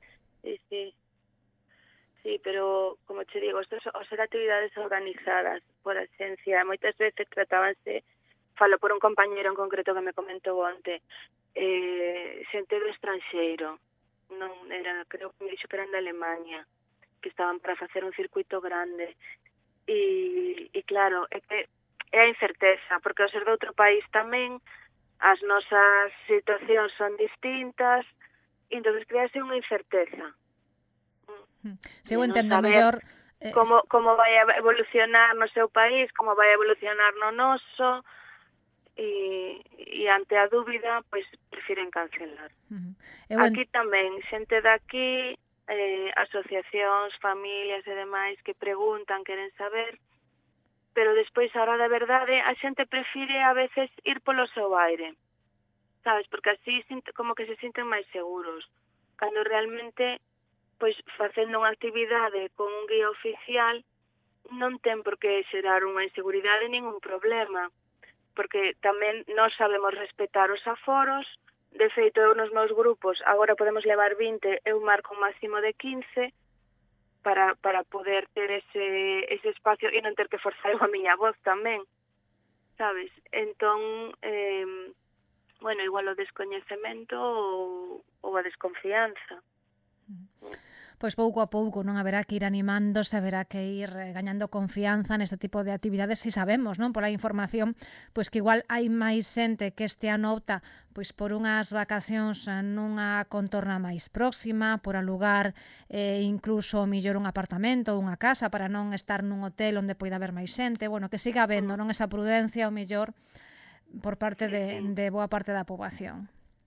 Sí, pero, como che digo, estos ao ser actividades organizadas por a xencia, moitas veces tratábanse, falo por un compañeiro en concreto que me comentou onte, xente do estranxeiro, non era, creo que me dixo que eran de Alemania, que estaban para facer un circuito grande, e claro, é que é a incerteza, porque ao ser de outro país tamén, as nosas situacións son distintas, e entón crease unha incerteza. Se eu entendo mellor como vai a evolucionar no seu país, como vai a evolucionar no noso, e ante a dúbida, pois prefiren cancelar. Aquí tamén, xente daqui, asociacións, familias e demais que preguntan, queren saber, pero despois, a hora da verdade, a xente prefire a veces ir polo seu aire. sabes? Porque así como que se sinten máis seguros. Cando realmente, pois, facendo unha actividade con un guía oficial, non ten por que xerar unha inseguridade nin un problema, porque tamén nós sabemos respetar os aforos. De feito, eu nos meus grupos agora podemos levar 20, eu marco un máximo de 15 para poder ter ese espacio e non ter que forzar a miña voz tamén, sabes? Entón, bueno, igual o descoñecemento ou a desconfianza. Pois pouco a pouco non haberá que ir animándose, haberá que ir gañando confianza neste tipo de actividades, si sabemos, non, pola información, pois que igual hai máis xente que este ano opta pois por unhas vacacións nunha contorna máis próxima, por alugar incluso mellor un apartamento ou unha casa para non estar nun hotel onde poida haber máis xente, bueno, que siga habendo, non, esa prudencia o mellor por parte de boa parte da poboación.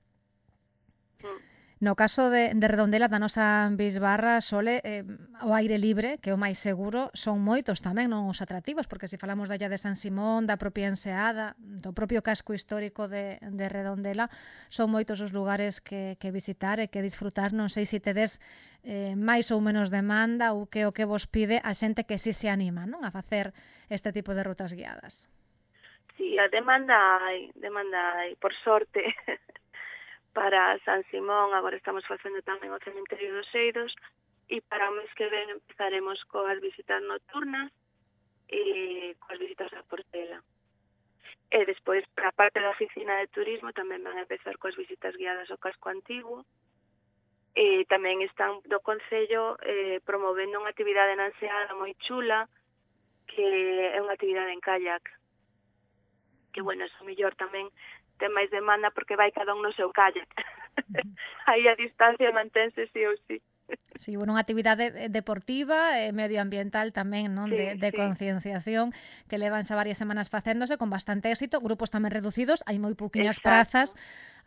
No caso de Redondela, da nosa bisbarra, Sole, o aire libre, que é o máis seguro, son moitos tamén, non os atractivos, porque se falamos da illa de San Simón, da propia Enseada, do propio casco histórico de Redondela, son moitos os lugares que visitar e que disfrutar. Non sei se tedes máis ou menos demanda ou que o que vos pide a xente que si se anima, non, a facer este tipo de rutas guiadas. Sí, a demanda hai, por sorte. Para San Simón agora estamos facendo tamén o Cementerio dos Eidos e para o mes que ven empezaremos coas visitas nocturnas e coas visitas a Portela. E despois, para a parte da oficina de turismo, tamén van a empezar coas visitas guiadas ao casco antigo e tamén están do Concello promovendo unha actividade na Enseada moi chula que é unha actividade en kayak que, bueno, eso mellor tamén ten máis demanda porque vai cada un no seu kayak. Aí a distancia mantense sí ou sí. Sí, bueno, unha actividade deportiva e medioambiental tamén, non, de concienciación que levan xa varias semanas facéndose con bastante éxito, grupos tamén reducidos, hai moi pouquiñas prazas,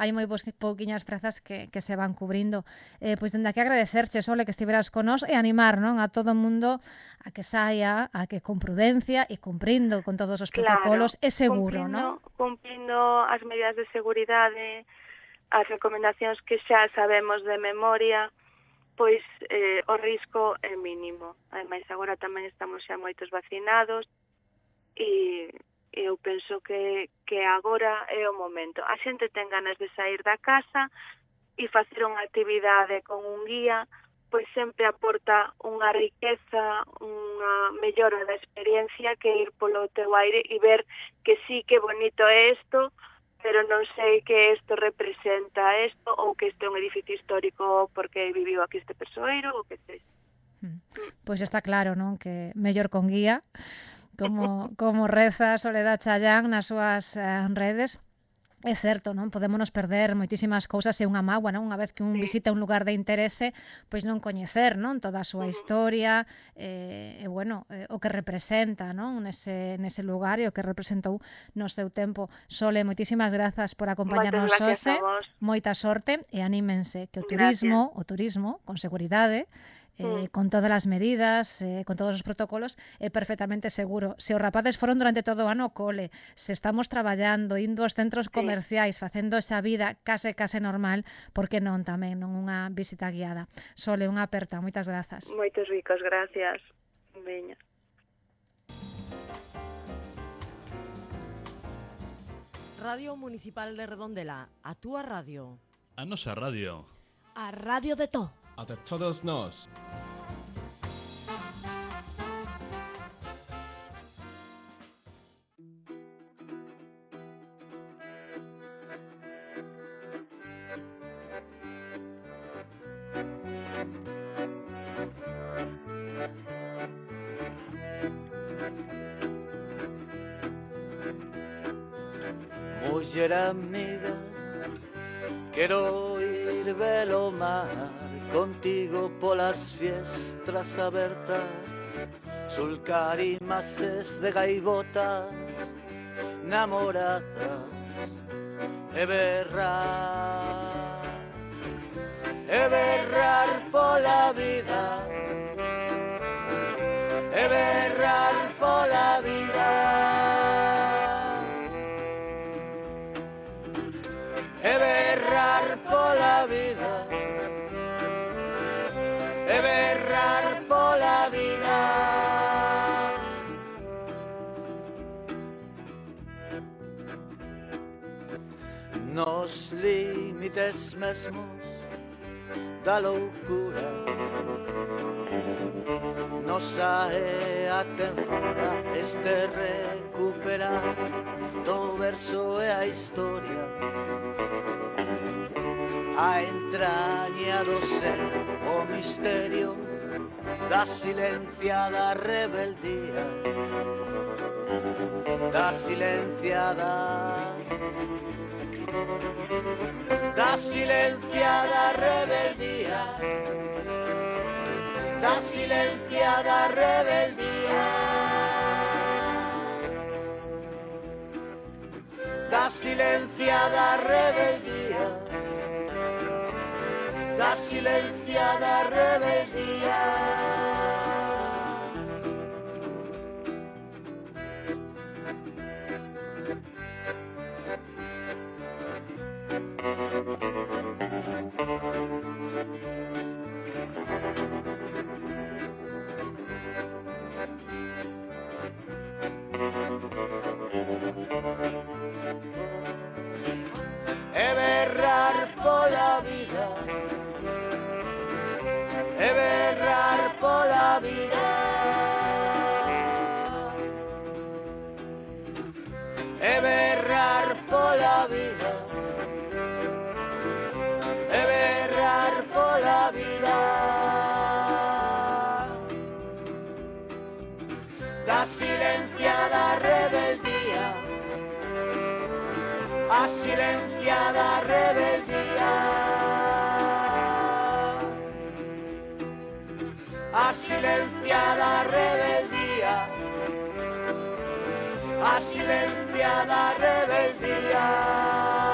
que se van cubrindo. Pois dende aquí agradecerche, Sole, que estiveras con nós e animar, non, a todo o mundo a que saia, a que con prudencia e cumprindo con todos os protocolos é seguro, non? Cumprindo as medidas de seguridade, as recomendacións que xa sabemos de memoria, pois o risco é mínimo. Ademais, agora tamén estamos xa moitos vacinados e eu penso que agora é o momento. A xente ten ganas de sair da casa e facer unha actividade con un guía, pois sempre aporta unha riqueza, unha mellora da experiencia que ir polo teu aire e ver que sí, que bonito é isto, pero non sei que isto representa isto ou que isto é un edificio histórico porque viviu aquí este persoeiro ou que sei. Pois está claro, non, que mellor con guía, como reza Soledad Chayán nas súas redes. É certo, non? Podémonos perder moitísimas cousas e unha mágoa, non? Unha vez que un visita un lugar de interese, pois non coñecer, non? Toda a súa historia, bueno, o que representa, non? Nese lugar e o que representou no seu tempo. Sole, moitísimas grazas por acompañarnos hoxe. Moita sorte e anímense que o turismo, con seguridade, con todas as medidas, con todos os protocolos, é perfectamente seguro. Se os rapaces foron durante todo o ano ao cole, se estamos traballando, indo aos centros comerciais, facendo esa vida case normal, por que non tamén, non unha visita guiada. Sole, unha aperta, moitas grazas. Moitos ricos, gracias. Veña. Radio Municipal de Redondela, a túa radio. A nosa radio. A radio de todo. A de todos nós. Muller amiga, quero ir ver o mar contigo polas fiestras abertas, sulcar imases de gaivotas namoradas e berrar pola vida, e berrar pola vida. nos límites mesmos da loucura. Nosa é a ternura, este recuperar do verso e a historia, a entraña do ser, o misterio da silenciada rebeldía, da silenciada rebeldía, da silenciada rebeldía, da silenciada rebeldía, da silenciada rebeldía. E berrar pola vida, e berrar pola vida, e berrar pola vida, e berrar pola vida, da silenciada rebeldía, a silenciada rebeldía, a silenciada rebeldía, a silenciada rebeldía.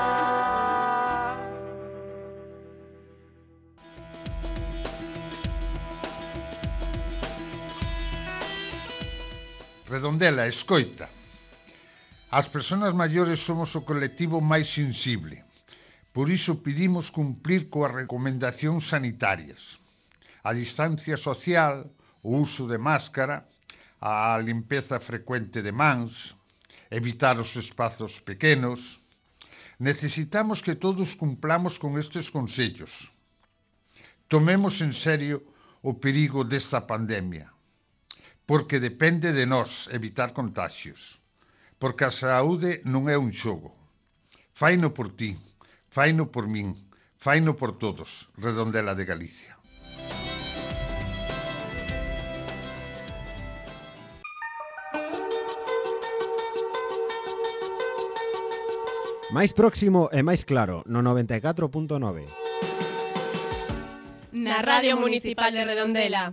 Redondela, escoita. As persoas maiores somos o colectivo máis sensible. Por iso pedimos cumplir coas recomendacións sanitarias. A distancia social, o uso de máscara, a limpeza frecuente de mans, evitar os espazos pequenos. Necesitamos que todos cumplamos con estes consellos. Tomemos en serio o perigo desta pandemia, porque depende de nós evitar contagios. Porque a saúde non é un xogo. Faino por ti, faino por min, faino por todos. Redondela de Galicia. Máis próximo e máis claro, no 94.9. Na Radio Municipal de Redondela.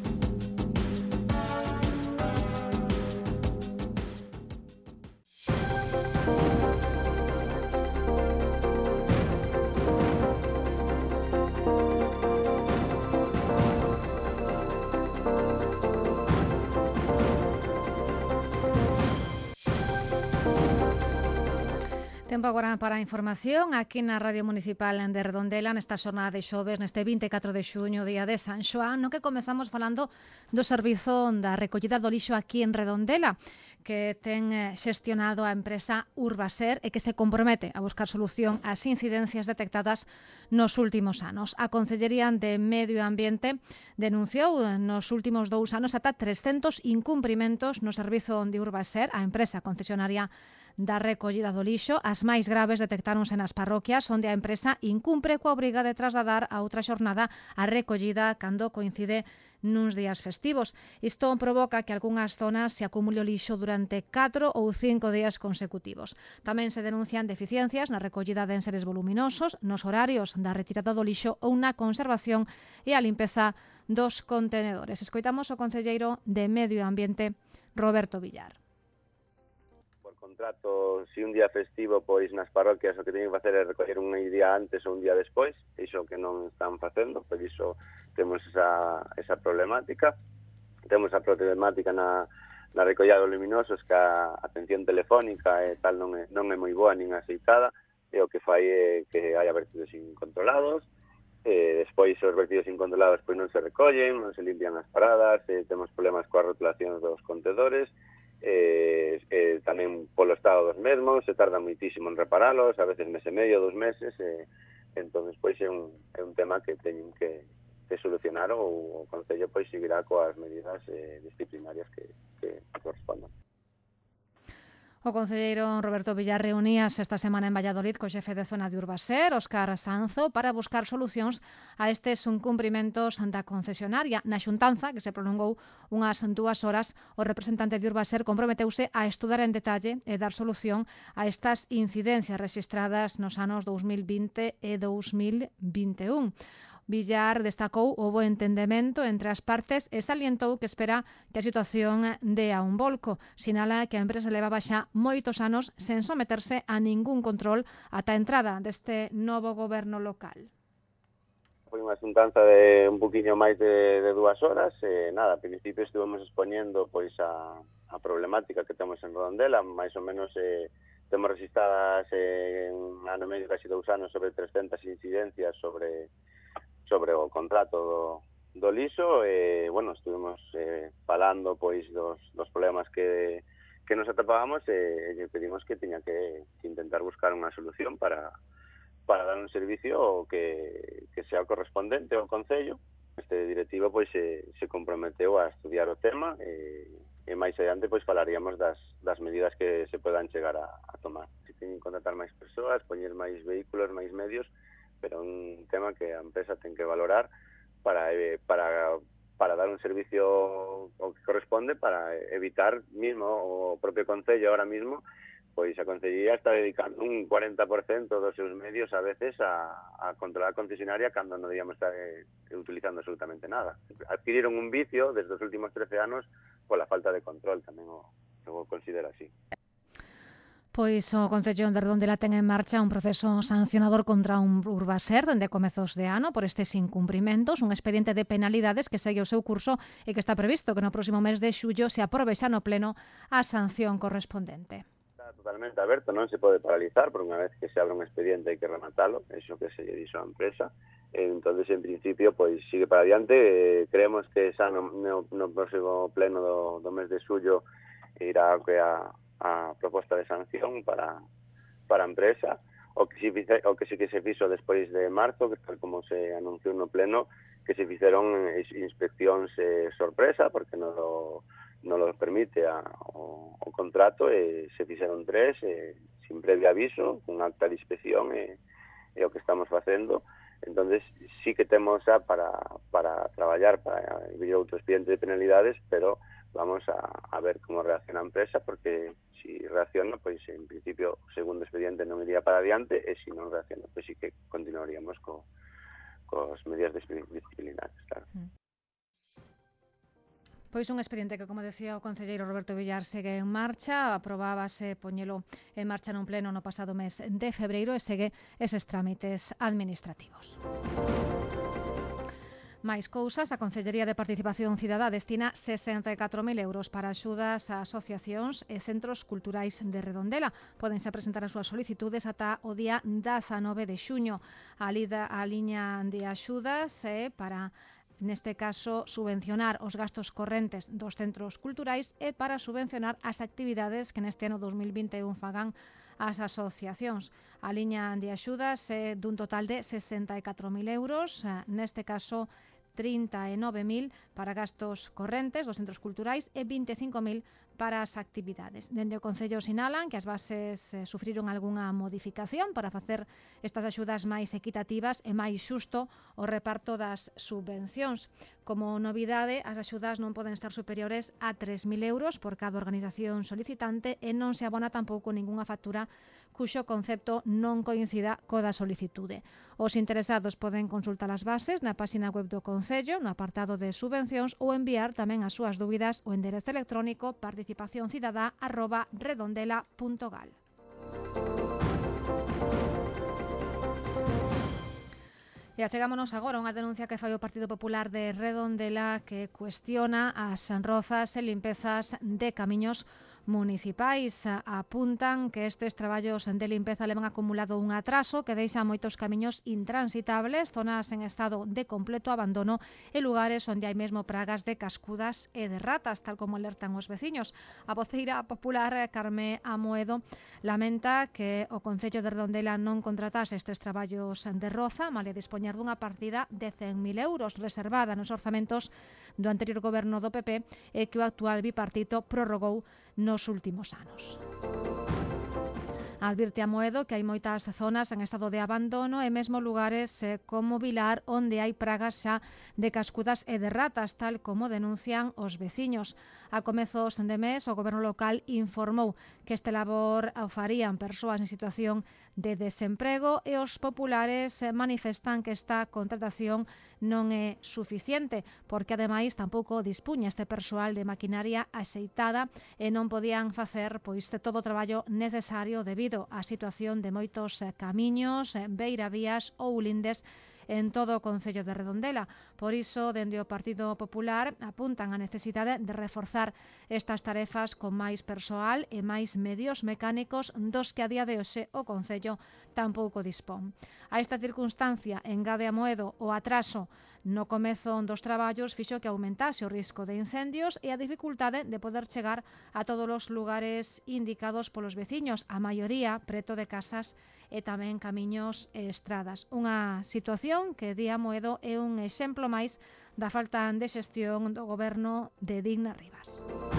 Tempo agora para a información aquí na Radio Municipal de Redondela nesta xornada de xoves, neste 24 de xuño, día de San Xoán, no que comezamos falando do servizo da recollida do lixo aquí en Redondela, que ten xestionado a empresa Urbaser e que se compromete a buscar solución ás incidencias detectadas nos últimos anos. A Consellería de Medio Ambiente denunciou nos últimos 2 anos ata 300 incumprimentos no servizo de Urbaser, a empresa concesionaria da recollida do lixo. As máis graves detectáronse nas parroquias onde a empresa incumpre coa obriga de trasladar a outra xornada a recollida cando coincide nuns días festivos. Isto provoca que algunhas zonas se acumule o lixo durante 4 ou 5 días consecutivos. Tamén se denuncian deficiencias na recollida de enseres voluminosos, nos horarios da retirada do lixo ou na conservación e a limpeza dos contenedores. Escoitamos o concelleiro de Medio Ambiente, Roberto Villar. Contrato, si un día festivo, pois nas parroquias o que teñen que facer é recoller un día antes ou un día despois, iso que non están facendo, por iso temos esa problemática. Temos a problemática na recollida dos luminosos, que a atención telefónica e tal non é moi boa nin aceitada, e o que fai é que hai vertidos incontrolados, despois os vertidos incontrolados pois non se recollen, non se limpian as paradas, temos problemas coas rotulacións dos contedores, tamén polo estado dos mesmos, se tarda moitísimo en reparalos, a veces mes e medio, 2 meses, entón, pois é un tema que teñen que solucionar, ou o Concello pois seguirá coas medidas disciplinarias que correspondan. O concelleiro Roberto Villar reuníase esta semana en Valladolid co xefe de zona de Urbaser, Óscar Sanzo, para buscar solucións a estes incumprimentos da concesionaria. Na xuntanza, que se prolongou unhas 2 horas, o representante de Urbaser comprometeuse a estudar en detalle e dar solución a estas incidencias rexistradas nos anos 2020 e 2021. Villar destacou o bo entendemento entre as partes e salientou que espera que a situación dea un volco. Sinala que a empresa levaba xa moitos anos sen someterse a ningún control ata a entrada deste novo goberno local. Foi unha xuntanza de un poquinho máis de 2 horas, nada, a principio estivemos expoñendo pois a problemática que temos en Redondela, máis ou menos temos registradas un ano e medio, casi 2 anos, sobre 300 incidencias sobre o contrato do liso, bueno, estuvimos falando pois dos problemas que nos atopábamos, e lle pedimos que tiña que intentar buscar unha solución para dar un servicio que sea correspondente ao Concello. Este directivo pois se comprometeu a estudiar o tema, e máis adiante pois falaríamos das medidas que se podan chegar a tomar. Se teñen que contratar máis persoas, poñer máis vehículos, máis medios, pero un tema que a empresa ten que valorar para dar un servicio o que corresponde, para evitar mismo o propio Concello ahora mismo, pois a Concellería está dedicando un 40% dos seus medios a veces a controlar a concesionaria cando non debíamos estar utilizando absolutamente nada. Adquiriron un vicio desde os últimos 13 anos pola falta de control, tamén o considero así. Pois o Concello de Redondela ten en marcha un proceso sancionador contra un Urbaser dende comezos de ano por estes incumprimentos, un expediente de penalidades que segue o seu curso e que está previsto que no próximo mes de xullo se aprobe xa no pleno a sanción correspondente. Está totalmente aberto, non se pode paralizar, porque unha vez que se abre un expediente hai que rematalo, iso que se lle dixo a empresa. Entonces, en principio, pois sigue para adiante. Creemos que xa no próximo pleno do mes de xullo irá a proposta de sanción para a empresa. O que sí que se fixo despois de marzo, que tal como se anunciou no pleno, que se fixeron inspeccións sorpresa, porque non lo permite o contrato, e se fixeron 3 sin previo aviso, con acta de inspección, e o que estamos facendo. Entonces sí que temos xa para traballar, para abrir outro expediente de penalidades, pero vamos a ver como reacciona a empresa, porque si reacciona, pois en principio o segundo expediente non iría para adiante, e se non reacciona, pois sí que continuaríamos cos medidas disciplinarias, claro. Pois un expediente que, como decía o concelleiro Roberto Villar, segue en marcha, aprobábase poñelo en marcha nun pleno no pasado mes de febreiro e segue eses trámites administrativos. Máis cousas, a Concellería de Participación Cidadá destina 64.000 euros para axudas a asociacións e centros culturais de Redondela. Pódense presentar as súas solicitudes ata o día 19 de xuño. A liña de axudas para, neste caso, subvencionar os gastos correntes dos centros culturais e para subvencionar as actividades que neste ano 2021 fagan as asociacións. A liña de axudas é dun total de 64.000 euros, neste caso 39.000 para gastos correntes dos centros culturais e 25.000 para as actividades. Dende o Concello sinalan que as bases sufriron algunha modificación para facer estas axudas máis equitativas e máis xusto o reparto das subvencións. Como novidade, as axudas non poden estar superiores a 3.000 euros por cada organización solicitante e non se abona tampouco ningunha factura cuxo concepto non coincida co da solicitude. Os interesados poden consultar as bases na página web do Concello, no apartado de subvencións, ou enviar tamén as súas dúbidas ao enderezo electrónico participacioncidadá@redondela.gal. E achegámonos agora a unha denuncia que fai o Partido Popular de Redondela, que cuestiona as rozas e limpezas de camiños municipais apuntan que estes traballos de limpeza levan acumulado un atraso que deixa moitos camiños intransitables, zonas en estado de completo abandono e lugares onde hai mesmo pragas de cascudas e de ratas, tal como alertan os veciños. A voceira popular Carme Amoedo lamenta que o Concello de Redondela non contratase estes traballos de roza, malia dispoñer dunha partida de 100.000 euros reservada nos orzamentos do anterior goberno do PP e que o actual bipartito prorrogou nos últimos anos. Advirte Amoedo que hai moitas zonas en estado de abandono e mesmo lugares como Vilar onde hai pragas xa de cascudas e de ratas, tal como denuncian os veciños. A comezos de mes, o goberno local informou que este labor o farían persoas en situación de desemprego e os populares manifestan que esta contratación non é suficiente, porque ademais tampouco dispuña este persoal de maquinaria axeitada e non podían facer pois todo o traballo necesario debido á situación de moitos camiños, beiravías ou lindes en todo o Concello de Redondela. Por iso, dende o Partido Popular, apuntan a necesidade de reforzar estas tarefas con máis persoal e máis medios mecánicos dos que a día de hoxe o Concello tampouco dispón. A esta circunstancia, engade Amoedo, o atraso no comezo dos traballos fixo que aumentase o risco de incendios e a dificultade de poder chegar a todos os lugares indicados polos veciños, a maioría preto de casas e tamén camiños e estradas. Unha situación que, di Amoedo, é un exemplo máis da falta de xestión do goberno de Digna Rivas.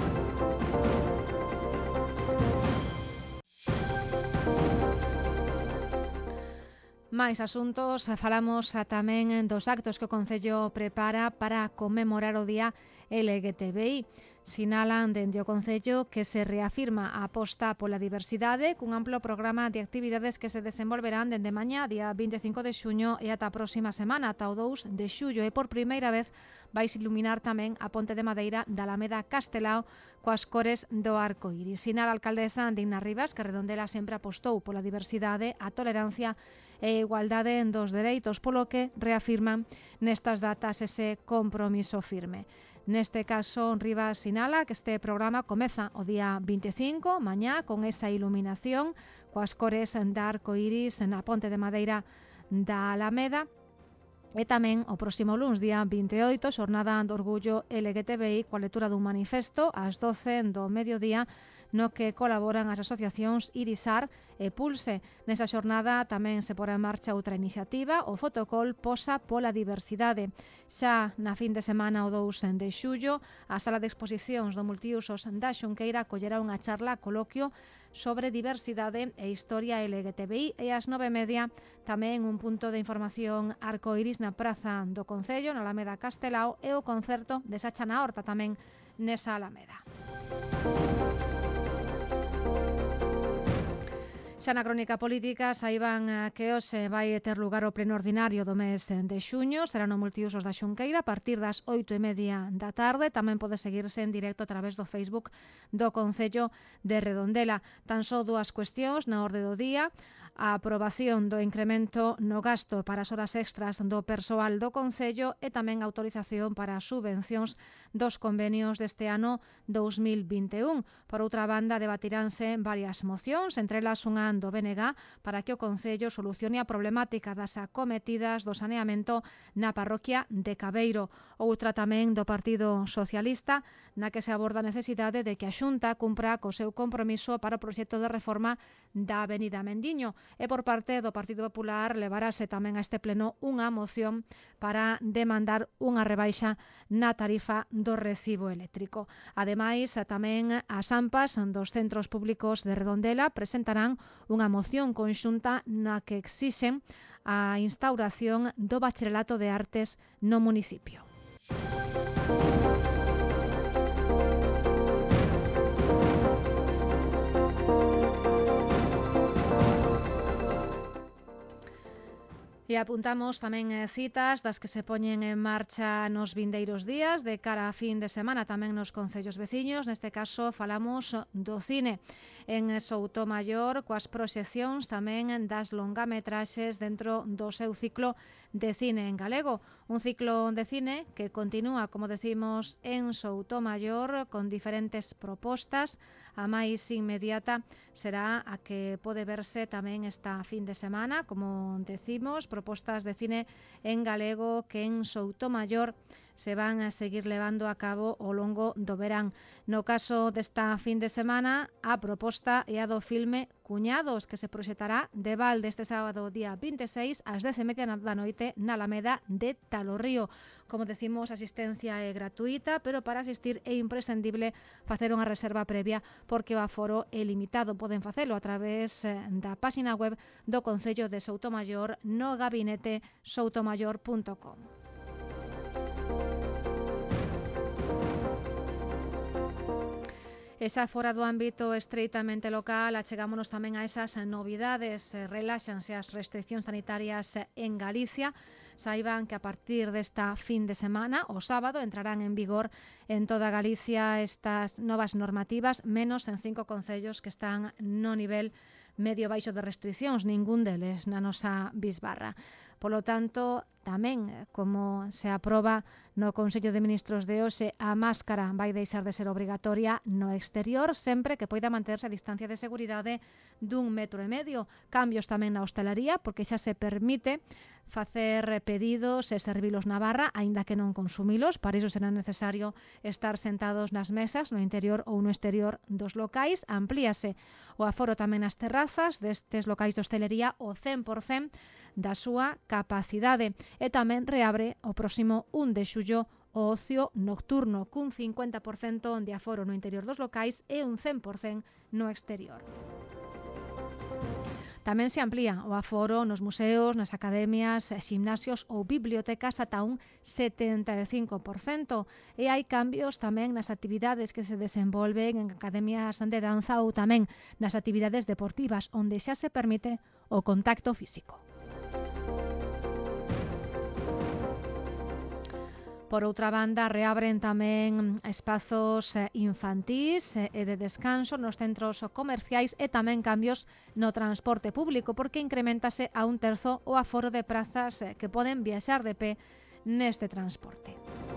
Máis asuntos, falamos tamén dos actos que o Concello prepara para conmemorar o Día LGTBI. Sinalan dende o Concello que se reafirma a aposta pola diversidade cun amplo programa de actividades que se desenvolverán dende mañá, día 25 de xuño e ata a próxima semana, ata o 2 de xullo, e por primeira vez vais iluminar tamén a ponte de madeira da Alameda Castelao coas cores do arco iris. Sinala a alcaldesa Digna Rivas que Redondela sempre apostou pola diversidade, a tolerancia e a igualdade dos dereitos, polo que reafirman nestas datas ese compromiso firme. Neste caso, Rivas sinala que este programa comeza o día 25, mañá, con esa iluminación coas cores da arco iris na ponte de madeira da Alameda, e tamén o próximo luns, día 28, xornada do orgullo LGTBI, coa lectura dun manifesto ás 12 do mediodía, no que colaboran as asociacións Irisar e Pulse. Nesa xornada tamén se porá en marcha outra iniciativa, o Fotocol Posa pola Diversidade. Xa na fin de semana o 2 de xullo, a sala de exposicións do Multiusos da Xunqueira acollerá unha charla coloquio sobre diversidade e historia LGTBI e ás 9:30 tamén un punto de información arcoiris na Praza do Concello, na Alameda Castelao, e o concerto de Sacha na Horta tamén nesa Alameda. Xa na crónica política saiban que hoxe vai ter lugar o pleno ordinario do mes de xuño, será no Multiusos da Xunqueira a partir das 8:30 da tarde. Tamén pode seguirse en directo a través do Facebook do Concello de Redondela. Tan só dúas cuestións na orde do día: a aprobación do incremento no gasto para as horas extras do persoal do Concello e tamén a autorización para as subvencións dos convenios deste ano 2021. Por outra banda, debatiránse varias mocións, entre elas unha do BNG para que o Concello solucione a problemática das acometidas do saneamento na parroquia de Cabeiro. Outra tamén do Partido Socialista, na que se aborda a necesidade de que a Xunta cumpra co seu compromiso para o proxecto de reforma da Avenida Mendiño. E por parte do Partido Popular levarase tamén a este pleno unha moción para demandar unha rebaixa na tarifa do recibo eléctrico. Ademais, tamén as AMPAs dos centros públicos de Redondela presentarán unha moción conxunta na que exixen a instauración do bacharelato de artes no municipio. E E apuntamos tamén citas das que se poñen en marcha nos vindeiros días de cara a fin de semana tamén nos concellos veciños. Neste caso falamos do cine en Soutomaior coas proxeccións tamén das longametraxes dentro do seu ciclo de cine en galego. Un ciclo de cine que continúa, como decimos, en Soutomaior con diferentes propostas. A máis inmediata será a que pode verse tamén esta fin de semana, como decimos, propostas de cine en galego que en Soutomaior se van a seguir levando a cabo ao longo do verán. No caso desta fin de semana, a proposta é a do filme Cuñados, que se proxetará de balde este sábado día 26 ás 10:30 da noite na Alameda de Talorrío. Como decimos, a asistencia é gratuita, pero para asistir é imprescindible facer unha reserva previa porque o aforo é limitado. Poden facelo a través da página web do Concello de Soutomaior no gabinete soutomaior.com. E xa fora do ámbito estreitamente local, achegámonos tamén a esas novidades. Reláxanse as restriccións sanitarias en Galicia. Saiban que a partir desta fin de semana, o sábado, entrarán en vigor en toda Galicia estas novas normativas, menos en 5 concellos que están no nivel medio baixo de restriccións, ningún deles na nosa bisbarra. Polo tanto, tamén, como se aproba no Consello de Ministros de hoxe, a máscara vai deixar de ser obrigatoria no exterior, sempre que poida manterse a distancia de seguridade d'1,5 metros. Cambios tamén na hostalería, porque xa se permite facer pedidos e servilos na barra, aínda que non consumilos. Para iso será necesario estar sentados nas mesas no interior ou no exterior dos locais. Amplíase o aforo tamén nas terrazas destes locais de hostelería o 100% da súa capacidade. E tamén reabre o próximo 1 de xullo o ocio nocturno, cun 50% de aforo no interior dos locais e un 100% no exterior. Tamén se amplía o aforo nos museos, nas academias, ximnasios ou bibliotecas ata un 75%. E hai cambios tamén nas actividades que se desenvolven en academias de danza ou tamén nas actividades deportivas, onde xa se permite o contacto físico. Por outra banda, reabren tamén espazos infantís e de descanso nos centros comerciais e tamén cambios no transporte público, porque incrementase a 1/3 o aforo de prazas que poden viaxar de pé neste transporte.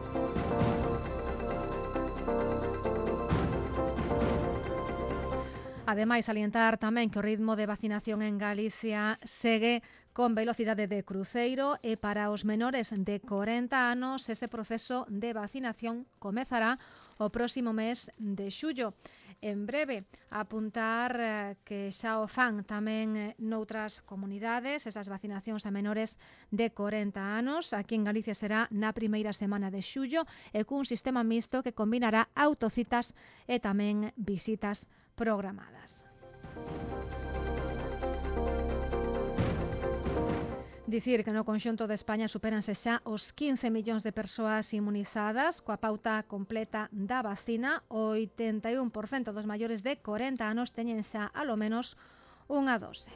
Ademais, salientar tamén que o ritmo de vacinación en Galicia segue con velocidade de cruceiro e para os menores de 40 anos ese proceso de vacinación comezará o próximo mes de xullo. En breve, apuntar que xa o fan tamén noutras comunidades, esas vacinacións a menores de 40 anos. Aquí en Galicia será na primeira semana de xullo e cun sistema mixto que combinará autocitas e tamén visitas programadas. Dicir que no conxunto de España supéranse xa os 15 millóns de persoas inmunizadas coa pauta completa da vacina. O 81% dos maiores de 40 anos teñen xa alo menos unha dose.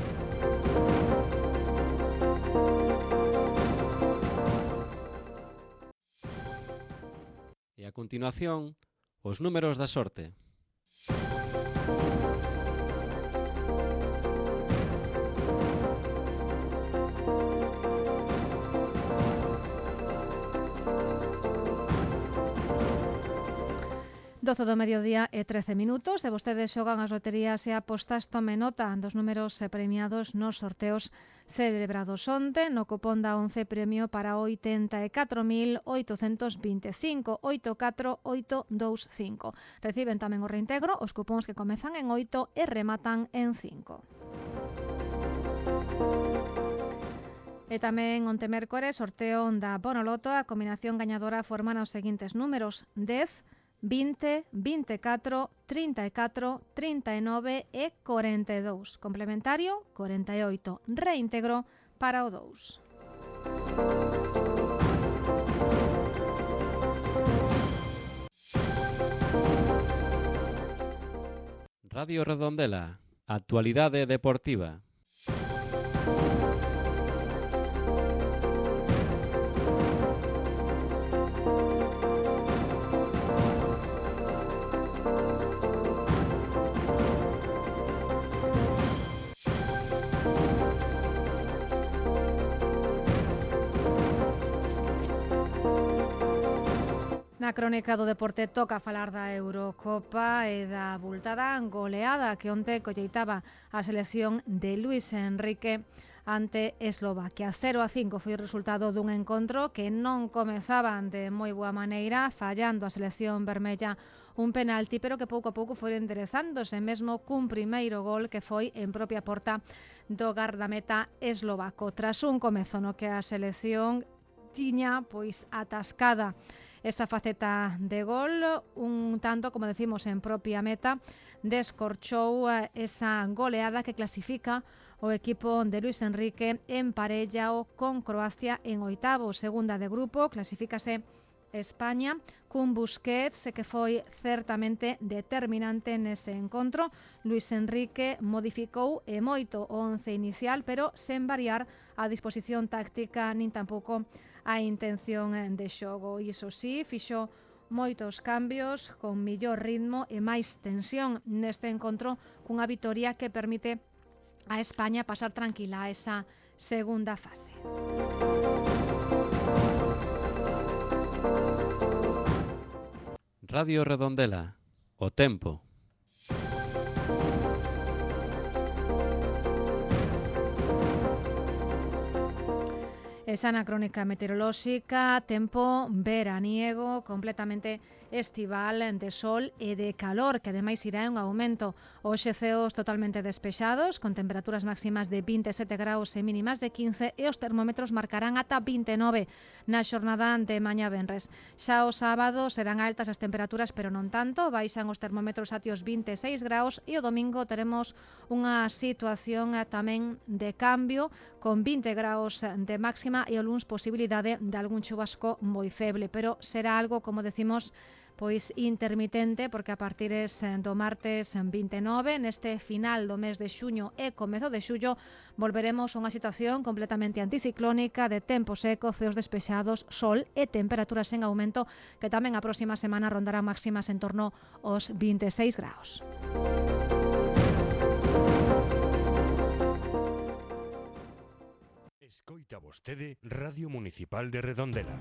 E a continuación, os números da sorte. Doce do mediodía e 13 minutos e vostedes xogan as loterías e apostas. Tome nota dos números premiados nos sorteos celebrados onte. No cupón da 11 premio para 84.825, 84825. Reciben tamén o reintegro os cupóns que comezan en 8 e rematan en 5. E tamén onte mércores sorteo da Bonoloto. A combinación gañadora forman os seguintes números: 10, 20, 24, 34, 39 e 42. Complementario, 48. Reintegro para o 2. Radio Redondela, actualidade deportiva. Na crónica do deporte toca falar da Eurocopa e da abultada goleada que onte colleitaba a selección de Luis Enrique ante Eslovaquia. 0-5 foi o resultado dun encontro que non comezaban de moi boa maneira, fallando a selección vermella un penalti, pero que pouco a pouco foi enderezándose, mesmo cun primeiro gol que foi en propia porta do gardameta eslovaco. Tras un comezo no que a selección tiña pois atascada esta faceta de gol, un tanto, como decimos, en propia meta, descorchou esa goleada que clasifica o equipo de Luis Enrique en parellao con Croacia en oitavo. Segunda de grupo, clasifícase España cun Busquets que foi certamente determinante nese encontro. Luis Enrique modificou e moito o once inicial, pero sen variar a disposición táctica nin tampouco a intención de xogo. Iso sí, fixo moitos cambios con millor ritmo e máis tensión neste encontro, cunha vitoria que permite a España pasar tranquila a esa segunda fase. Radio Redondela, o tempo. Esa na crónica meteorolóxica, tempo veraniego, completamente estival, de sol e de calor, que ademais irá en aumento. Hoxe ceos totalmente despexados, con temperaturas máximas de 27 graus e mínimas de 15, e os termómetros marcarán ata 29 na xornada de mañá venres. Xa o sábado serán altas as temperaturas, pero non tanto, baixan os termómetros ati os 26 graus, e o domingo teremos unha situación tamén de cambio, con 20 graus de máxima, e o luns posibilidade de algún chubasco moi feble, pero será algo, como decimos, pois intermitente, porque a partir do martes 29, neste final do mes de xuño e comezo de xullo, volveremos a unha situación completamente anticiclónica, de tempo seco, ceos despexados, sol e temperaturas en aumento, que tamén a próxima semana rondará máximas en torno aos 26 graus. Escoita vostede Radio Municipal de Redondela.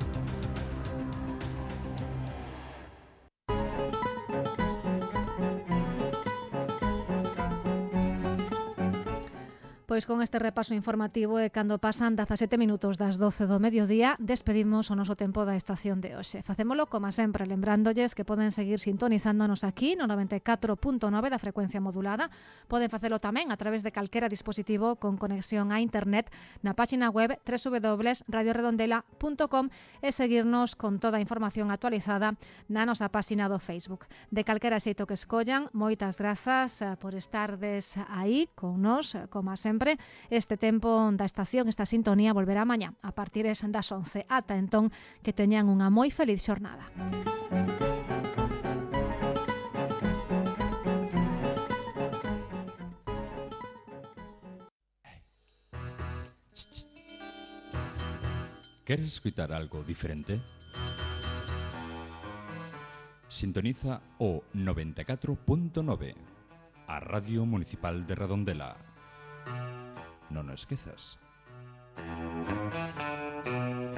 Pois con este repaso informativo e cando pasan 17 minutos das 12 do mediodía, despedimos o noso tempo da estación de hoxe. Facémolo, como sempre, lembrándoles que poden seguir sintonizándonos aquí no 94.9 da frecuencia modulada. Poden facelo tamén a través de calquera dispositivo con conexión a internet na página web www.radioredondela.com e seguirnos con toda a información actualizada na nosa página do Facebook. De calquera xeito que escollan, moitas grazas por estardes aí con nos, como sempre. Este tempo da estación, esta sintonía, volverá mañá a partir das 11. Ata entón, que teñan unha moi feliz xornada. ¿Queres escutar algo diferente? Sintoniza o 94.9, a Radio Municipal de Redondela. Non o esquezas.